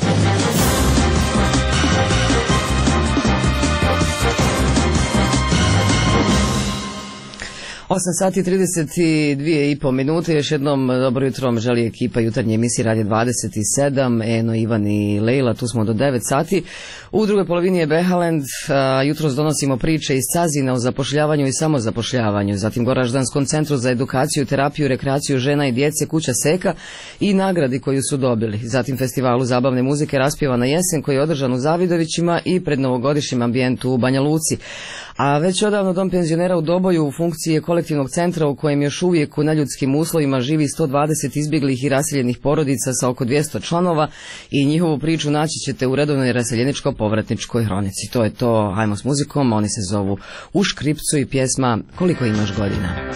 osam sati i trideset dvije i pol minute, još jednom dobro jutro vam želi ekipa jutarnje emisije Radio dvadeset sedam, Eno, Ivan i Lejla, tu smo do devet sati. U drugoj polovini je Behaland, jutros donosimo priče iz Cazina o zapošljavanju i samozapošljavanju, zatim Goraždanskom centru za edukaciju, terapiju, rekreaciju žena i djece Kuća Seka i nagradi koju su dobili, zatim festivalu zabavne muzike Raspjeva na jesen koji je održan u Zavidovićima i pred novogodišnjim ambijentu u Banja Luci. A već odavno Dom penzionera u Doboju u funkciji je kolektivnog centra u kojem još uvijek u neljudskim uslovima živi sto dvadeset izbjeglih i raseljenih porodica sa oko dvjesto članova i njihovu priču naći ćete u redovnoj raseljeničko-povratničkoj hronici. To je to, ajmo s muzikom, oni se zovu U škripcu i pjesma Koliko imaš godina.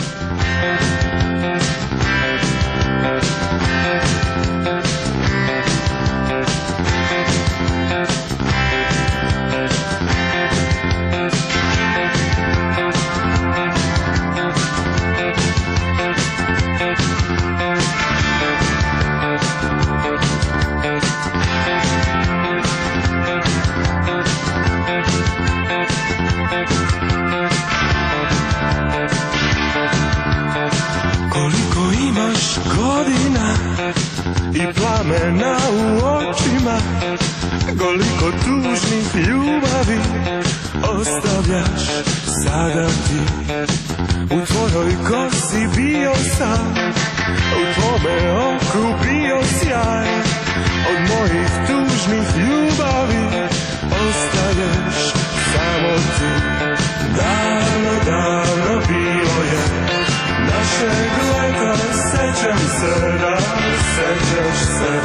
Plamena u očima, koliko tužnih ljubavi ostavljaš sada ti. U tvojoj kosi bio sam, u tvome oku bio sjaj. Od mojih tužnih ljubavi ostaješ samo ti. Davno, davno bilo je našeg leta, sećam se da sećaš se.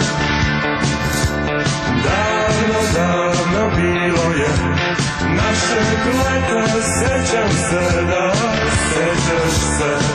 Davno, davno bilo je našeg leta, sećam se da sećaš se.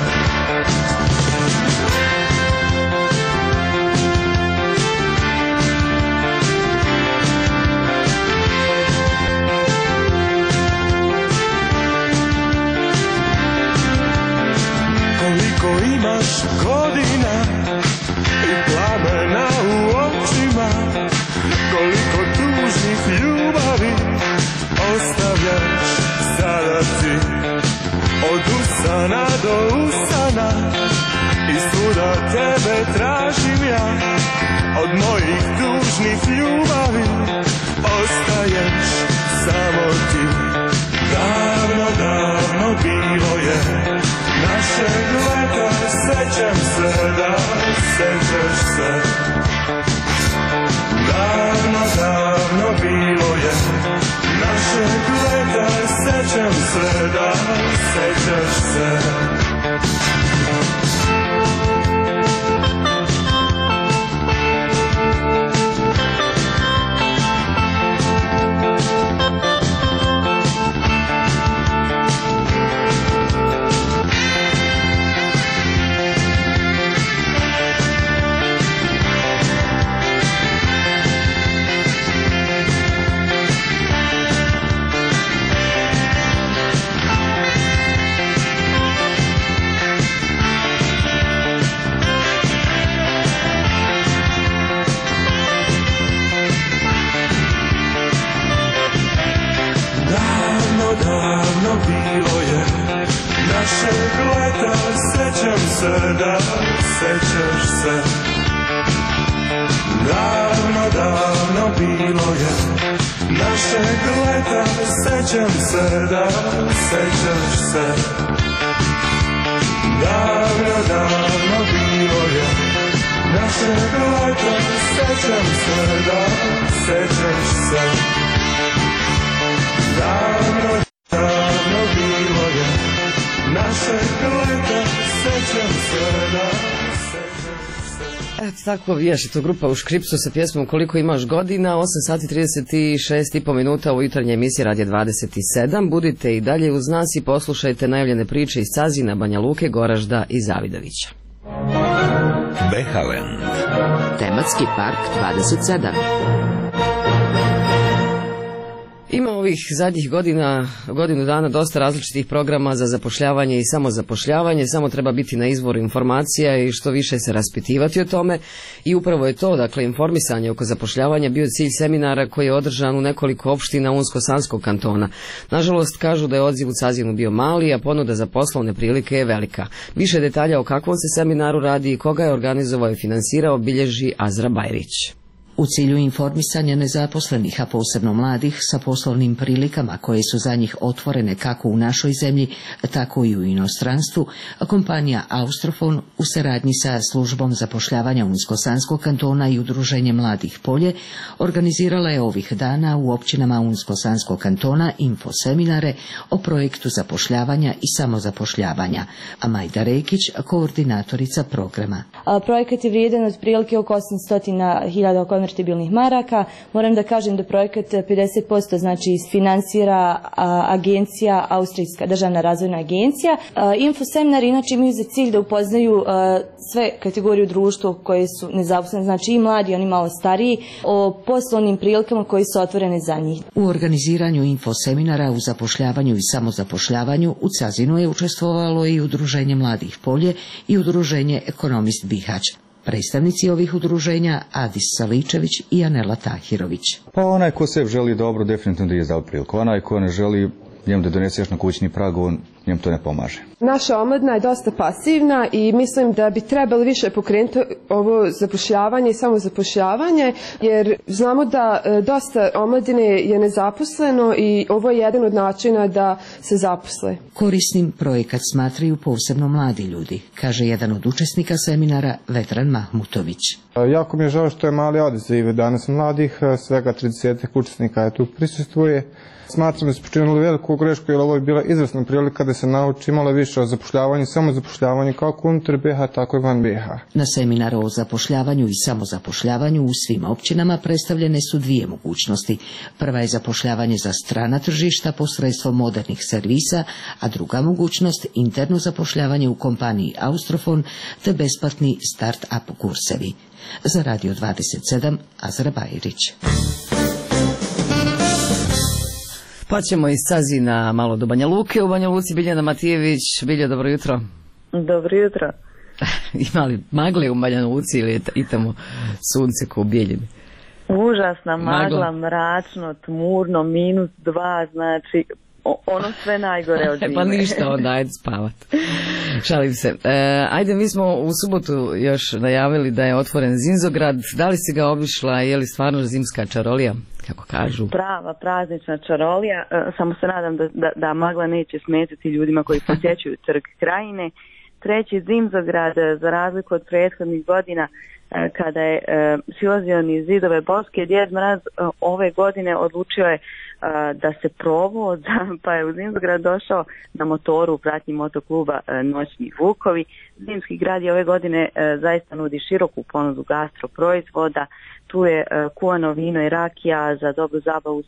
Koliko imaš godina i plamena u očima, koliko tužnih ljubavi ostavljaš sada ti. Od usana do usana i svuda tebe tražim ja, od mojih tužnih ljubavi ostaješ samo ti. Davno, davno bilo je našeg leta, sećam se da sećaš se. Davno, davno bilo je našeg leta, sećam se da sećaš se. Našeg leta, sećam se da sećaš se. Davno, davno bilo je našeg leta, sećam se da sećaš se. Davno, davno bilo je našeg leta, sećam se da sećaš se. Davno, davno bilo je našeg leta, sećam se da sećaš se. Eto tako vijaš, to grupa u Škripsu sa pjesmom Koliko imaš godina, osam sati trideset šest i po minuta u jutarnje emisije Radio dvadeset sedam. Budite i dalje uz nas i poslušajte najavljene priče iz Cazina, Banja Luke, Goražda i Zavidovića. Behalen. Tematski park dvadeset sedam. Ima ovih zadnjih godina, godinu dana dosta različitih programa za zapošljavanje i samozapošljavanje, samo treba biti na izvoru informacija i što više se raspitivati o tome i upravo je to, dakle, informisanje oko zapošljavanja bio cilj seminara koji je održan u nekoliko opština Unsko-Sanskog kantona. Nažalost, kažu da je odziv u Cazinu bio mali, a ponuda za poslovne prilike je velika. Više detalja o kakvom se seminaru radi i koga je organizovao i finansirao bilježi Azra Bajrić. U cilju informisanja nezaposlenih, a posebno mladih, sa poslovnim prilikama koje su za njih otvorene kako u našoj zemlji, tako i u inostranstvu, kompanija Austrofon u saradnji sa službom zapošljavanja Unsko-Sanskog kantona i udruženje Mladih Polje organizirala je ovih dana u općinama Unsko-Sanskog kantona infoseminare o projektu zapošljavanja i samozapošljavanja, a Majda Rekić, koordinatorica programa. A, projekat je vrijedan od prilike oko osamsto hiljada konvertibilnih maraka. Moram da kažem da projekat pedeset posto znači finansira a, agencija, Austrijska državna razvojna agencija. A, infoseminari inače imaju za cilj da upoznaju a, sve kategorije u društvu koje su nezaposlene, znači i mladi, oni malo stariji, o poslovnim prilikama koji su otvorene za njih. U organiziranju infoseminara u zapošljavanju i samozapošljavanju u Cazinu je učestvovalo i udruženje Mladih Polje i udruženje Ekonomist Bihać. Predstavnici ovih udruženja Adis Saličević i Anela Tahirović. Pa onaj ko se želi dobro, definitivno da je dao priliku. Onaj ko ne želi njemu da donese još na kućni prag, on njemu to ne pomaže. Naša omladina je dosta pasivna i mislim da bi trebali više pokrenuti ovo zapošljavanje i samozapošljavanje, jer znamo da dosta omladine je nezaposleno i ovo je jedan od načina da se zaposle. Korisnim projekat smatraju posebno mladi ljudi, kaže jedan od učesnika seminara Vedran Mahmutović. Jako mi je žao što je mali odaziv danas mladih, svega trideset učesnika je tu prisustvuje. Smatram da su počinili veliku grešku, jer ovo je bila izvrsna prilika da se nauči malo više o zapošljavanju i samozapošljavanju kako unutar B H, tako i van B H. Na seminaru o zapošljavanju i samozapošljavanju u svim općinama predstavljene su dvije mogućnosti. Prva je zapošljavanje za strana tržišta posredstvom modernih servisa, a druga mogućnost interno zapošljavanje u kompaniji Austrofon te besplatni start-up kursevi. Za Radio dvadeset sedam, Azra Bajrić. Pa ćemo iz Cazina malo do Banja Luke. U Banja Luci Biljana Matijević. Biljo, dobro jutro. Dobro jutro. Ima li magle u Banja Luci ili je i tamo sunce ko u Bijeljini? Užasna magla, magla, mračno, tmurno, minus dva, znači ono sve najgore od zime. Pa ništa, onda ajde spavat. Šalim se. E, ajde, mi smo u subotu još najavili da je otvoren Zimzograd. Da li si ga obišla, je li stvarno zimska čarolija, kako kažu? Prava praznična čarolija, e, samo se nadam da, da, da magla neće smetiti ljudima koji posjećuju trg Krajine. Treći Zimzograd, za razliku od prethodnih godina, e, kada je e, silazio niz zidove Boske, Djed Mraz e, ove godine odlučio je da se provo, pa je u Zimzograd došao na motoru u pratnji motokluba Noćni Vukovi. Zimski grad je ove godine zaista nudi široku ponudu gastroproizvoda. Tu je kuvano vino i rakija. Za dobru zabavu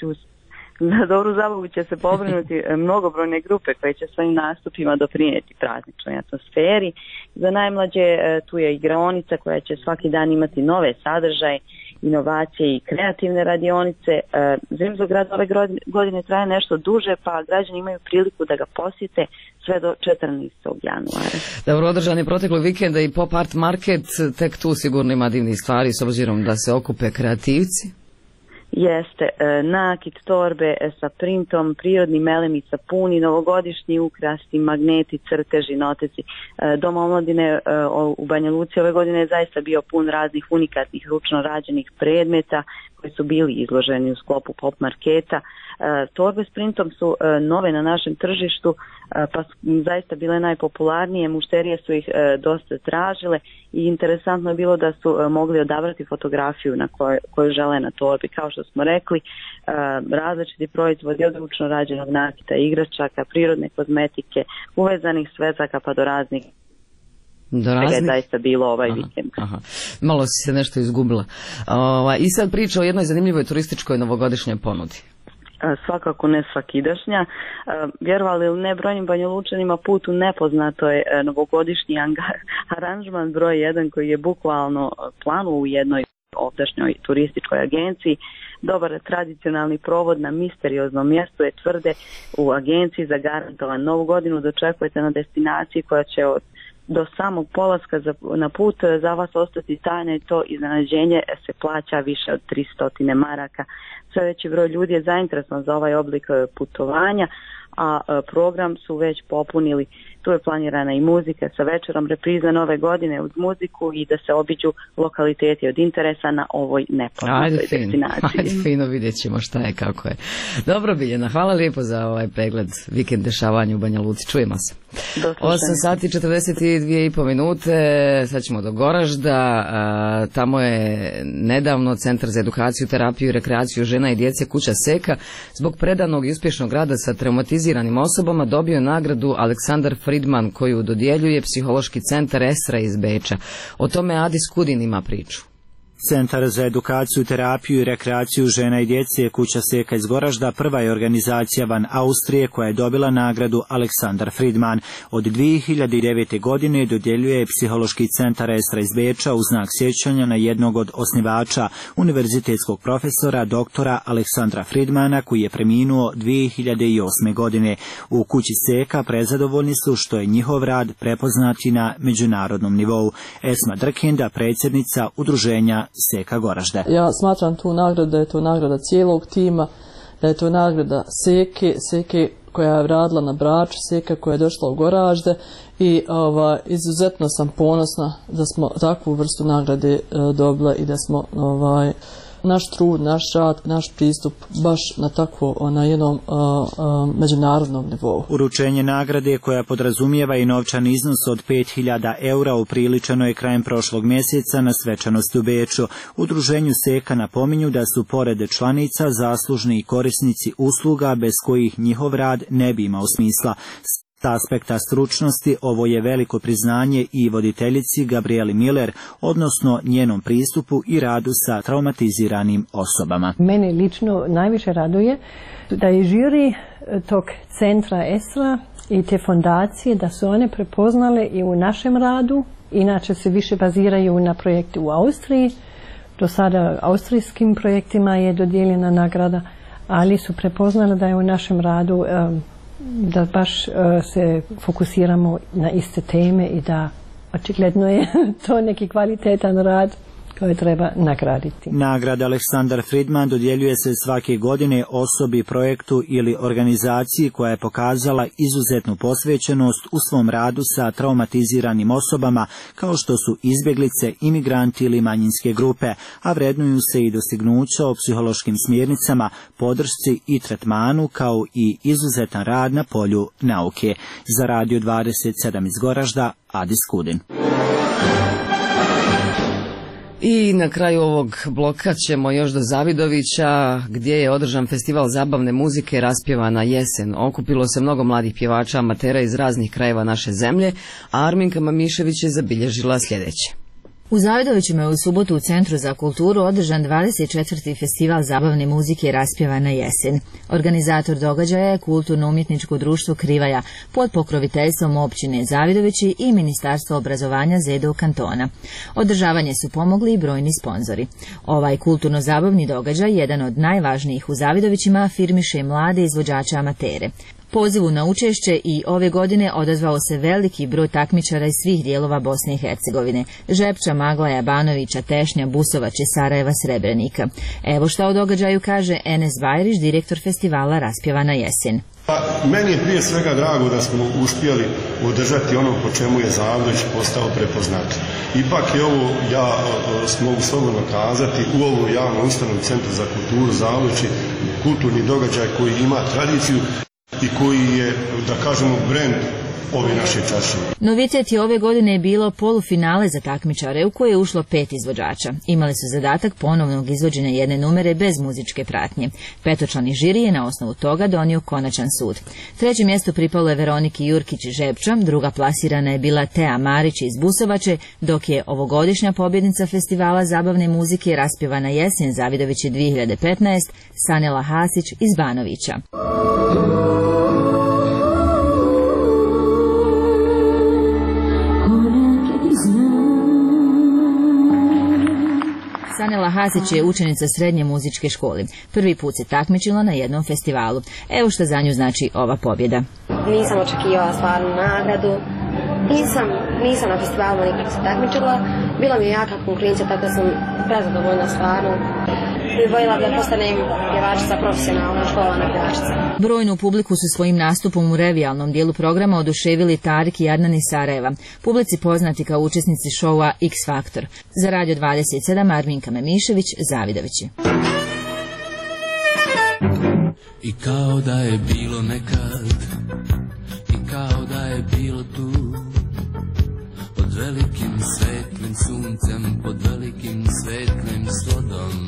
za dobru zabavu će se pobrinuti mnogobrojne grupe koje će svojim nastupima doprinijeti prazničnoj atmosferi. Za najmlađe tu je igraonica koja će svaki dan imati nove sadržaje, inovacije i kreativne radionice. Zimzograd ove godine traje nešto duže, pa građani imaju priliku da ga posjete sve do četrnaestog januara. Dobro, održan je proteklog vikenda i Pop Art Market, tek tu sigurno ima divnih stvari s obzirom da se okupe kreativci. Jeste, nakit, torbe sa printom, prirodni melemi, sapuni, novogodišnji ukrasi, magneti, crteži, noteci. Dom omladine u Banja Luci ove godine je zaista bio pun raznih unikatnih ručno rađenih predmeta koji su bili izloženi u sklopu pop marketa. Torbe s printom su nove na našem tržištu, pa su zaista bile najpopularnije, mušterije su ih dosta tražile i interesantno je bilo da su mogli odabrati fotografiju na kojoj, koju žele na torbi. Kao što smo rekli, različiti proizvodi od ručno rađenog nakita, igračaka, prirodne kozmetike, uvezanih svezaka pa do raznih. Do raznih? Je zaista bilo ovaj aha, vikend. Aha. Malo si se nešto izgubila. O, I sad priča o jednoj zanimljivoj turističkoj novogodišnjoj ponudi. Svakako ne svakidašnja. Vjerovali ili ne, brojnim Banjalučanima put u nepoznato je novogodišnji aranžman broj jedan koji je bukvalno planuo u jednoj ovdašnjoj turističkoj agenciji. Dobar tradicionalni provod na misterioznom mjestu je tvrde u agenciji zagarantovan. Novu godinu dočekujete na destinaciji koja će od do samog polaska za, na put za vas ostati tajna i to iznenađenje se plaća više od tristo maraka. Sve veći broj ljudi je zainteresovan za ovaj oblik putovanja, a program su već popunili. Tu je planirana i muzika sa večerom repriza nove godine uz muziku i da se obiđu lokaliteti od interesa na ovoj nepoznatoj destinaciji. Ajde fino, vidjet ćemo šta je, kako je. Dobro, Biljana, hvala lijepo za ovaj pregled vikend dešavanja u Banja Luci. Čujemo se. osam sati četrdeset dvije i po minute, sad ćemo do Goražda. A, tamo je nedavno Centar za edukaciju, terapiju i rekreaciju žena i djece Kuća Seka zbog predanog i uspješnog rada sa traumatiziranim osobama dobio nagradu Aleksandar Fridman koju dodjeljuje psihološki centar Esra iz Beča. O tome Adis Kudin ima priču. Centar za edukaciju, terapiju i rekreaciju žena i djece Kuća Seka iz Goražda prva je organizacija van Austrije koja je dobila nagradu Aleksandar Fridman. Od dvije hiljade devete. godine dodjeljuje psihološki centar Esra iz Beča u znak sjećanja na jednog od osnivača, univerzitetskog profesora doktora Aleksandra Fridmana koji je preminuo dvije hiljade osme. godine. U Kući Seka prezadovoljni su što je njihov rad prepoznati na međunarodnom nivou. Esma Drkinda, predsjednica udruženja Seka Goražde. Ja smatram tu nagradu da je to nagrada cijelog tima, da je to nagrada Seke, Seke koja je radila na Braču, Seka koja je došla u Goražde i ovaj, izuzetno sam ponosna da smo takvu vrstu nagrade e, dobila i da smo ovaj, naš trud, naš rad, naš pristup baš na takvo na jednom a, a, međunarodnom nivou. Uručenje nagrade koja podrazumijeva i novčan iznos od pet hiljada eura upriličeno je krajem prošlog mjeseca na svečanosti u Beču. Udruženju Seka napominju da su pored članica zaslužni i korisnici usluga bez kojih njihov rad ne bi imao smisla. S aspekta stručnosti ovo je veliko priznanje i voditeljici Gabrieli Miller, odnosno njenom pristupu i radu sa traumatiziranim osobama. Mene lično najviše raduje da je žiri tog centra Esra i te fondacije da su one prepoznale i u našem radu, inače se više baziraju na projekte u Austriji. Do sada austrijskim projektima je dodijeljena nagrada, ali su prepoznale da je u našem radu um, da baš uh, se fokusiramo na iste teme i da očigledno je to neki kvalitetan rad koje treba nagraditi. Nagrada Aleksandar Friedman dodjeljuje se svake godine osobi, projektu ili organizaciji koja je pokazala izuzetnu posvećenost u svom radu sa traumatiziranim osobama kao što su izbjeglice, imigranti ili manjinske grupe, a vrednuju se i dostignuća o psihološkim smjernicama, podršci i tretmanu kao i izuzetan rad na polju nauke. Za Radio dvadeset sedam iz Goražda, Adis Kudin. I na kraju ovog bloka ćemo još do Zavidovića, gdje je održan festival zabavne muzike Raspjevana jesen. Okupilo se mnogo mladih pjevača amatera iz raznih krajeva naše zemlje, a Arminka Mamišević je zabilježila sljedeće. U Zavidovićima je u subotu u Centru za kulturu održan dvadeset četvrti festival zabavne muzike Raspjevana jesen. Organizator događaja je Kulturno-umjetničko društvo Krivaja pod pokroviteljstvom općine Zavidovići i Ministarstva obrazovanja Zedo kantona. Održavanje su pomogli i brojni sponzori. Ovaj kulturno-zabavni događaj, jedan od najvažnijih u Zavidovićima, afirmiše mlade izvođače amatere. Pozivu na učešće i ove godine odazvao se veliki broj takmičara iz svih dijelova Bosne i Hercegovine: Žepča, Maglaja, Banovića, Tešnja, Busovače, Sarajeva, Srebrenika. Evo šta o događaju kaže Enes Bajrić, direktor festivala Raspjevana jesen. Meni je prije svega drago da smo uspjeli održati ono po čemu je Zavidović postao prepoznat. Ipak je ovo, ja mogu slobodno kazati, u ovu javnu ustanovu Centra za kulturu Zavidovići kulturni događaj koji ima tradiciju i koji je, da kažemo, brend ove naše čaršije. Novitet je ove godine bilo polufinale za takmičare u koje je ušlo pet izvođača. Imali su zadatak ponovnog izvođenja jedne numere bez muzičke pratnje. Petočlani žiri je na osnovu toga donio konačan sud. Treće mjesto pripalo je Veroniki Jurkić iz Žepča, druga plasirana je bila Tea Marić iz Busovače, dok je ovogodišnja pobjednica festivala zabavne muzike Raspjevana jesen Zavidovići dvije hiljade petnaest Sanela Hasić iz Banovića. Sanela Hasić je učenica srednje muzičke škole. Prvi put se takmičila na jednom festivalu. Evo što za nju znači ova pobjeda. Nisam očekivala stvarnu nagradu. Nisam, nisam na festivalu nikad se takmičila. Bila mi je jaka konkurencija, tako da sam prezadovoljna stvarno. Voljela da postanem pjevačica profesionalna, školovana pjevačica. Brojnu publiku su svojim nastupom u revijalnom dijelu programa oduševili Tarik i Adnan iz Sarajeva, publici poznati kao učesnici šova X Faktor. Za Radio dvadeset sedam, Arminka Mamišević, Zavidovići. I kao da je bilo nekad, i kao da je bilo tu, pod velikim svetlim suncem, pod velikim svetlim slodom.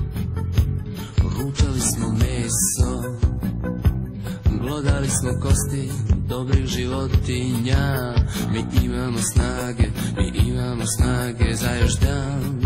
Ručali smo meso, glodali smo kosti dobrih životinja. Mi imamo snage, mi imamo snage za još dan.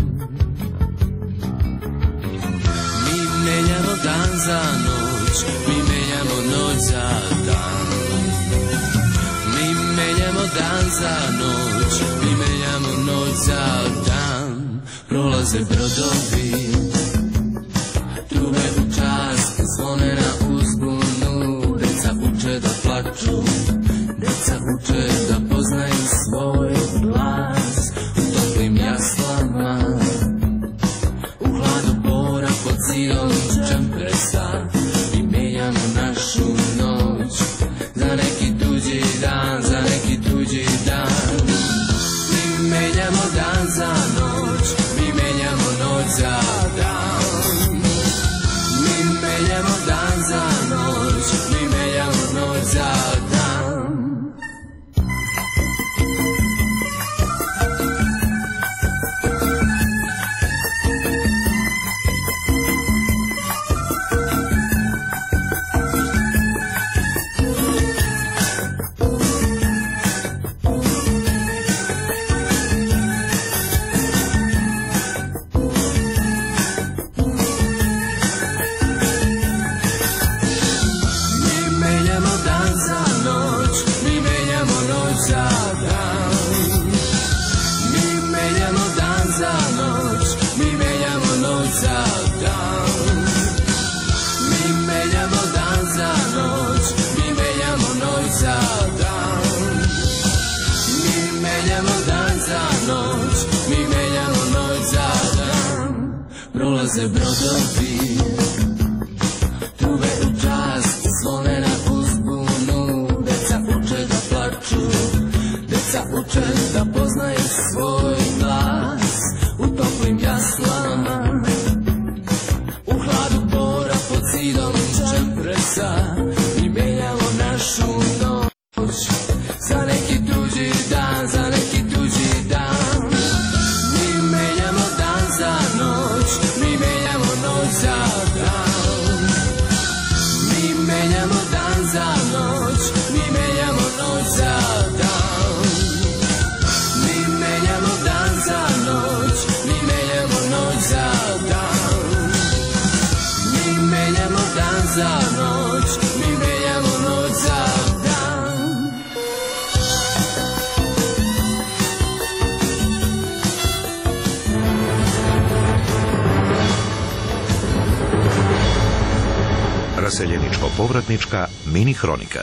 Mi menjamo dan za noć, mi menjamo noć za dan. Mi menjamo dan za noć, mi menjamo noć za dan. Prolaze brodovi, trube u čast, zvone na uzbunu. Deca uče da plaču, deca uče da poznaju svoj glas. U toplim jaslama, u hladu bora pod zidom čempresa. Mi menjamo našu noć za neki tuđi dan, za neki tuđi dan. Mi menjamo dan za noć, mi menjamo noć za dan. Mi menjamo dan za noć, mi menjamo noć za dan. voze brodovi, trube u čast, zvone na uzbunu, deca uče da plaču, deca uče da poznaju svoj glas, u toplim jaslama, u hladu bora pod zidom čempresa, mi menjamo našu noć, za neki tuđi dan, za neki tuđi dan. Mi menjamo dan za noć, mi menjamo noć za dan. Mi menjamo dan za noć, mi menjamo noć za dan. Mi menjamo dan za noć, mi menjamo noć za dan. Mi menjamo dan za noć, mi menjamo noć za dan. Raseljeničko-povratnička mini hronika.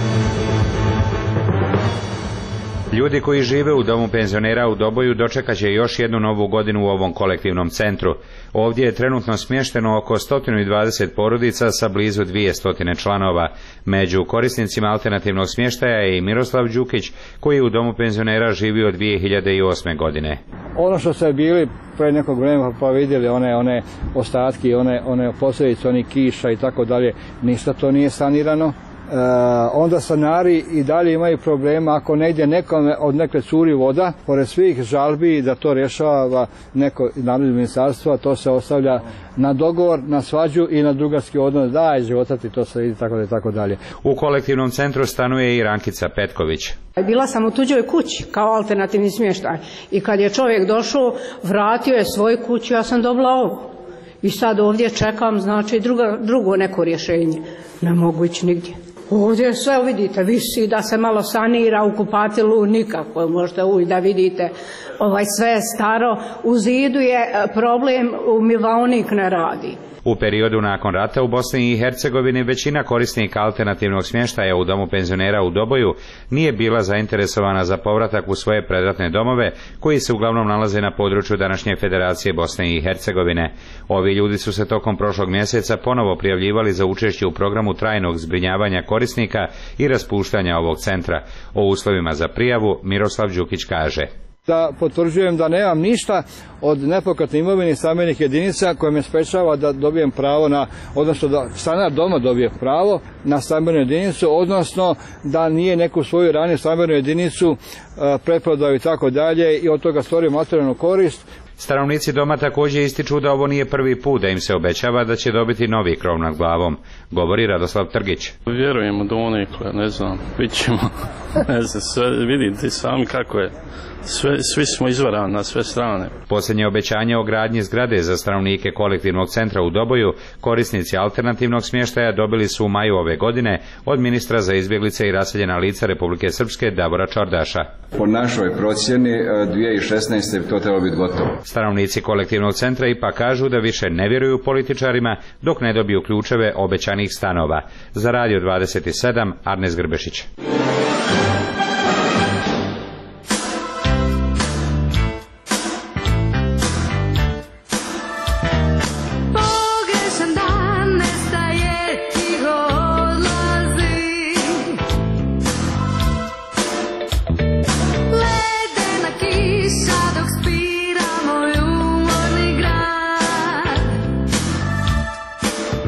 Ljudi koji žive u domu penzionera u Doboju dočekat će još jednu novu godinu u ovom kolektivnom centru. Ovdje je trenutno smješteno oko sto dvadeset porodica sa blizu dvjesto članova. Među korisnicima alternativnog smještaja je i Miroslav Đukić, koji u domu penzionera živi od dvije hiljade osme godine. Ono što ste bili pre nekog vremena pa vidjeli one one ostatki, one one posljedice onih kiša i tako dalje, ništa to nije sanirano. E, onda stanari i dalje imaju problema ako negdje nekome od nekle curi voda, pored svih žalbi da to rješava neko nadležno ministarstvo, to se ostavlja na dogovor, na svađu i na drugarski odnos, daj životati, to se vidi tako da tako dalje. U kolektivnom centru stanuje i Rankica Petković. Bila sam u tuđoj kući kao alternativni smještaj i kad je čovjek došao, vratio je svoju kuću, ja sam dobila ovu. I sad ovdje čekam, znači, druga, drugo neko rješenje. Ne mogu ići nigdje. Ovdje sve vidite, visi da se malo sanira, u kupatilu nikako, možete ući da vidite, ovaj sve je staro, u zidu je problem, umivaonik ne radi. U periodu nakon rata u Bosni i Hercegovini većina korisnika alternativnog smještaja u domu penzionera u Doboju nije bila zainteresovana za povratak u svoje predratne domove, koji se uglavnom nalaze na području današnje Federacije Bosne i Hercegovine. Ovi ljudi su se tokom prošlog mjeseca ponovo prijavljivali za učešće u programu trajnog zbrinjavanja korisnika i raspuštanja ovog centra. O uslovima za prijavu Miroslav Đukić kaže: Da potvrđujem da nemam ništa od nepokretne imovine i stambenih jedinica koje me sprečava da dobijem pravo na, odnosno da stanar doma dobije pravo na stambenu jedinicu, odnosno da nije neku svoju raniju stambenu jedinicu preprodaju i tako dalje i od toga stvorio materijalnu korist. Stanovnici doma također ističu da ovo nije prvi put da im se obećava da će dobiti novi krov nad glavom, govori Radoslav Trgić. Vjerujemo do onekle, ne znam, vidit ćemo, ne znam, sve, vidite sami kako je. Sve, svi smo izvarani na sve strane. Posljednje obećanje o gradnji zgrade za stanovnike kolektivnog centra u Doboju korisnici alternativnog smještaja dobili su u maju ove godine od ministra za izbjeglice i raseljena lica Republike Srpske Davora Čordaša. Po našoj procjeni dvije tisuće šesnaeste to treba biti gotovo. Stanovnici kolektivnog centra ipak kažu da više ne vjeruju političarima dok ne dobiju ključeve obećanih stanova. Za Radio dvadeset sedam Arnes Grbešić.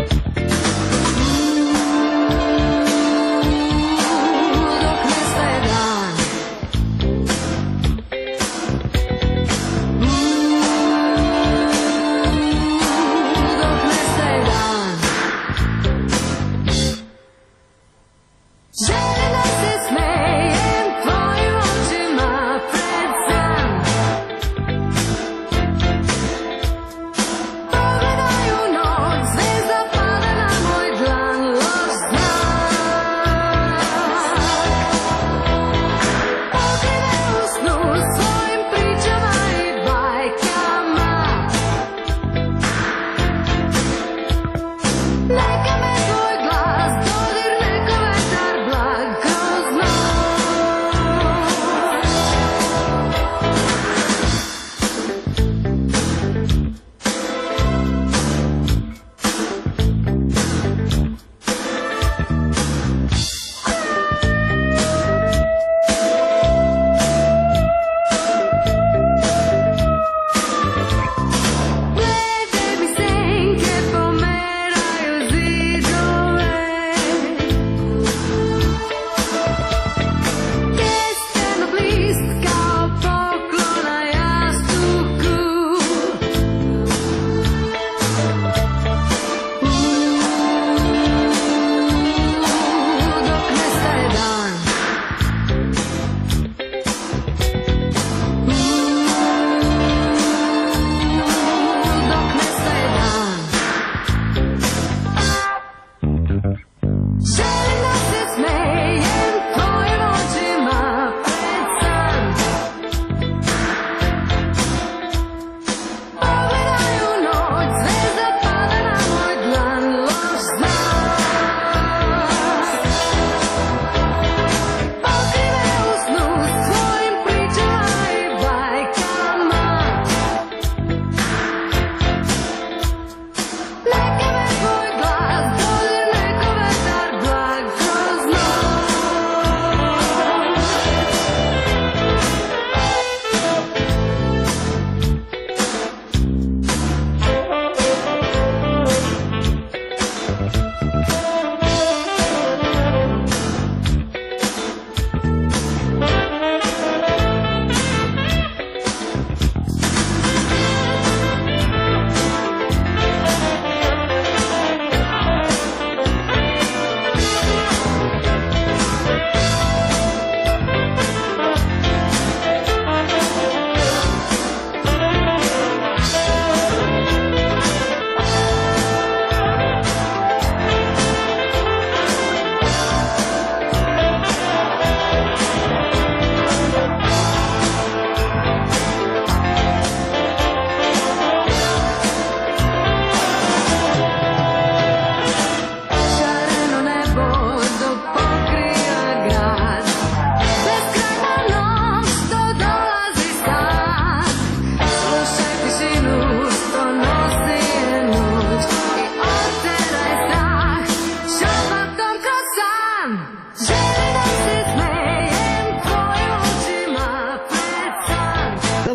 Dok nestaje dan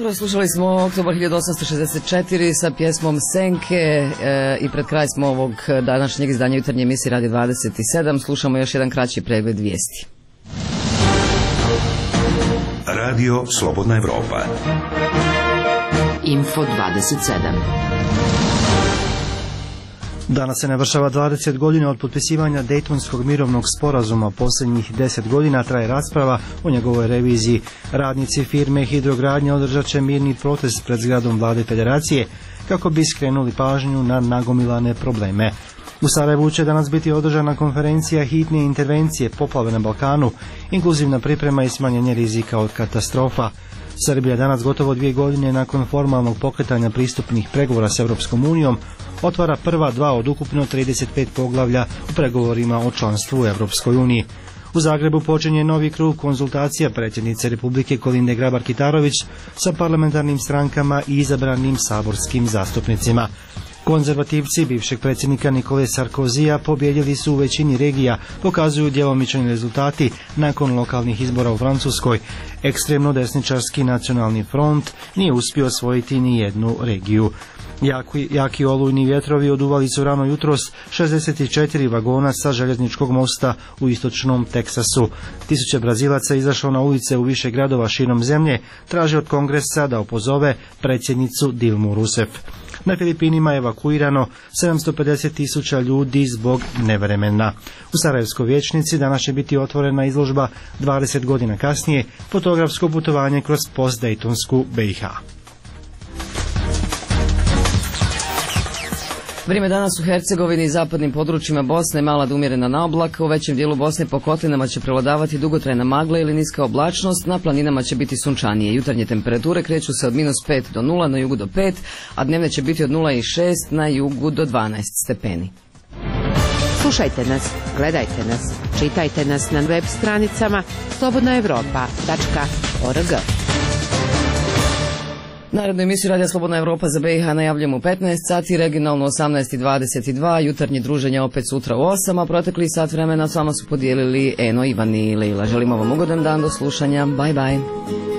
Dobro, slušali smo oktobar hiljadu osamsto šezdeset četiri sa pjesmom Senke e, i pred kraj smo ovog današnjeg izdanja jutarnje emisije Radio dvadeset sedam. Slušamo još jedan kraći pregled vijesti. Radio Slobodna Evropa. Info dvadeset sedam. Danas se navršava dvadeset godina od potpisivanja Dejtonskog mirovnog sporazuma. Posljednjih deset godina traje rasprava o njegovoj reviziji. Radnici firme Hidrogradnja održat će mirni protest pred zgradom Vlade Federacije kako bi skrenuli pažnju na nagomilane probleme. U Sarajevu će danas biti održana konferencija hitne intervencije poplave na Balkanu, inkluzivna priprema i smanjenje rizika od katastrofa. Srbija danas, gotovo dvije godine nakon formalnog pokretanja pristupnih pregovora s Europskom unijom, otvara prva dva od ukupno trideset pet poglavlja u pregovorima o članstvu u Europskoj uniji. U Zagrebu počinje novi krug konzultacija predsjednice Republike Kolinde Grabar-Kitarović sa parlamentarnim strankama i izabranim saborskim zastupnicima. Konzervativci bivšeg predsjednika Nikole Sarkozija pobijedili su u većini regija, pokazuju djelomični rezultati nakon lokalnih izbora u Francuskoj. Ekstremno desničarski nacionalni front nije uspio osvojiti ni jednu regiju. Jaki, jaki olujni vjetrovi oduvali su rano jutros šezdeset četiri vagona sa željezničkog mosta u istočnom Teksasu. Tisuće Brazilaca izašlo na ulice u više gradova širom zemlje, traže od Kongresa da opozove predsjednicu Dilmu Rousseff. Na Filipinima je evakuirano sedamsto pedeset tisuća ljudi zbog nevremena. U Sarajevskoj vijećnici danas će biti otvorena izložba dvadeset godina kasnije, fotografsko putovanje kroz postdejtonsku B i H. Vrijeme danas u Hercegovini i zapadnim područjima Bosne mala do umjerena na oblak. U većem dijelu Bosne po kotlinama će prevladavati dugotrajna magla ili niska oblačnost, na planinama će biti sunčanije. Jutarnje temperature kreću se od minus pet do nula, na jugu do pet, a dnevne će biti od nula i šest, na jugu do dvanaest stepeni. Slušajte nas, gledajte nas, čitajte nas na web stranicama slobodna evropa tačka org. Narednu emisiju Radija Slobodna Evropa za B i H najavljamo u petnaest sati, regionalno osamnaest i dvadeset dva, jutarnje druženje opet sutra u osam, a protekli sat vremena s vama su podijelili Eno, Ivan i Leila. Želimo vam ugodan dan, do slušanja, bye bye.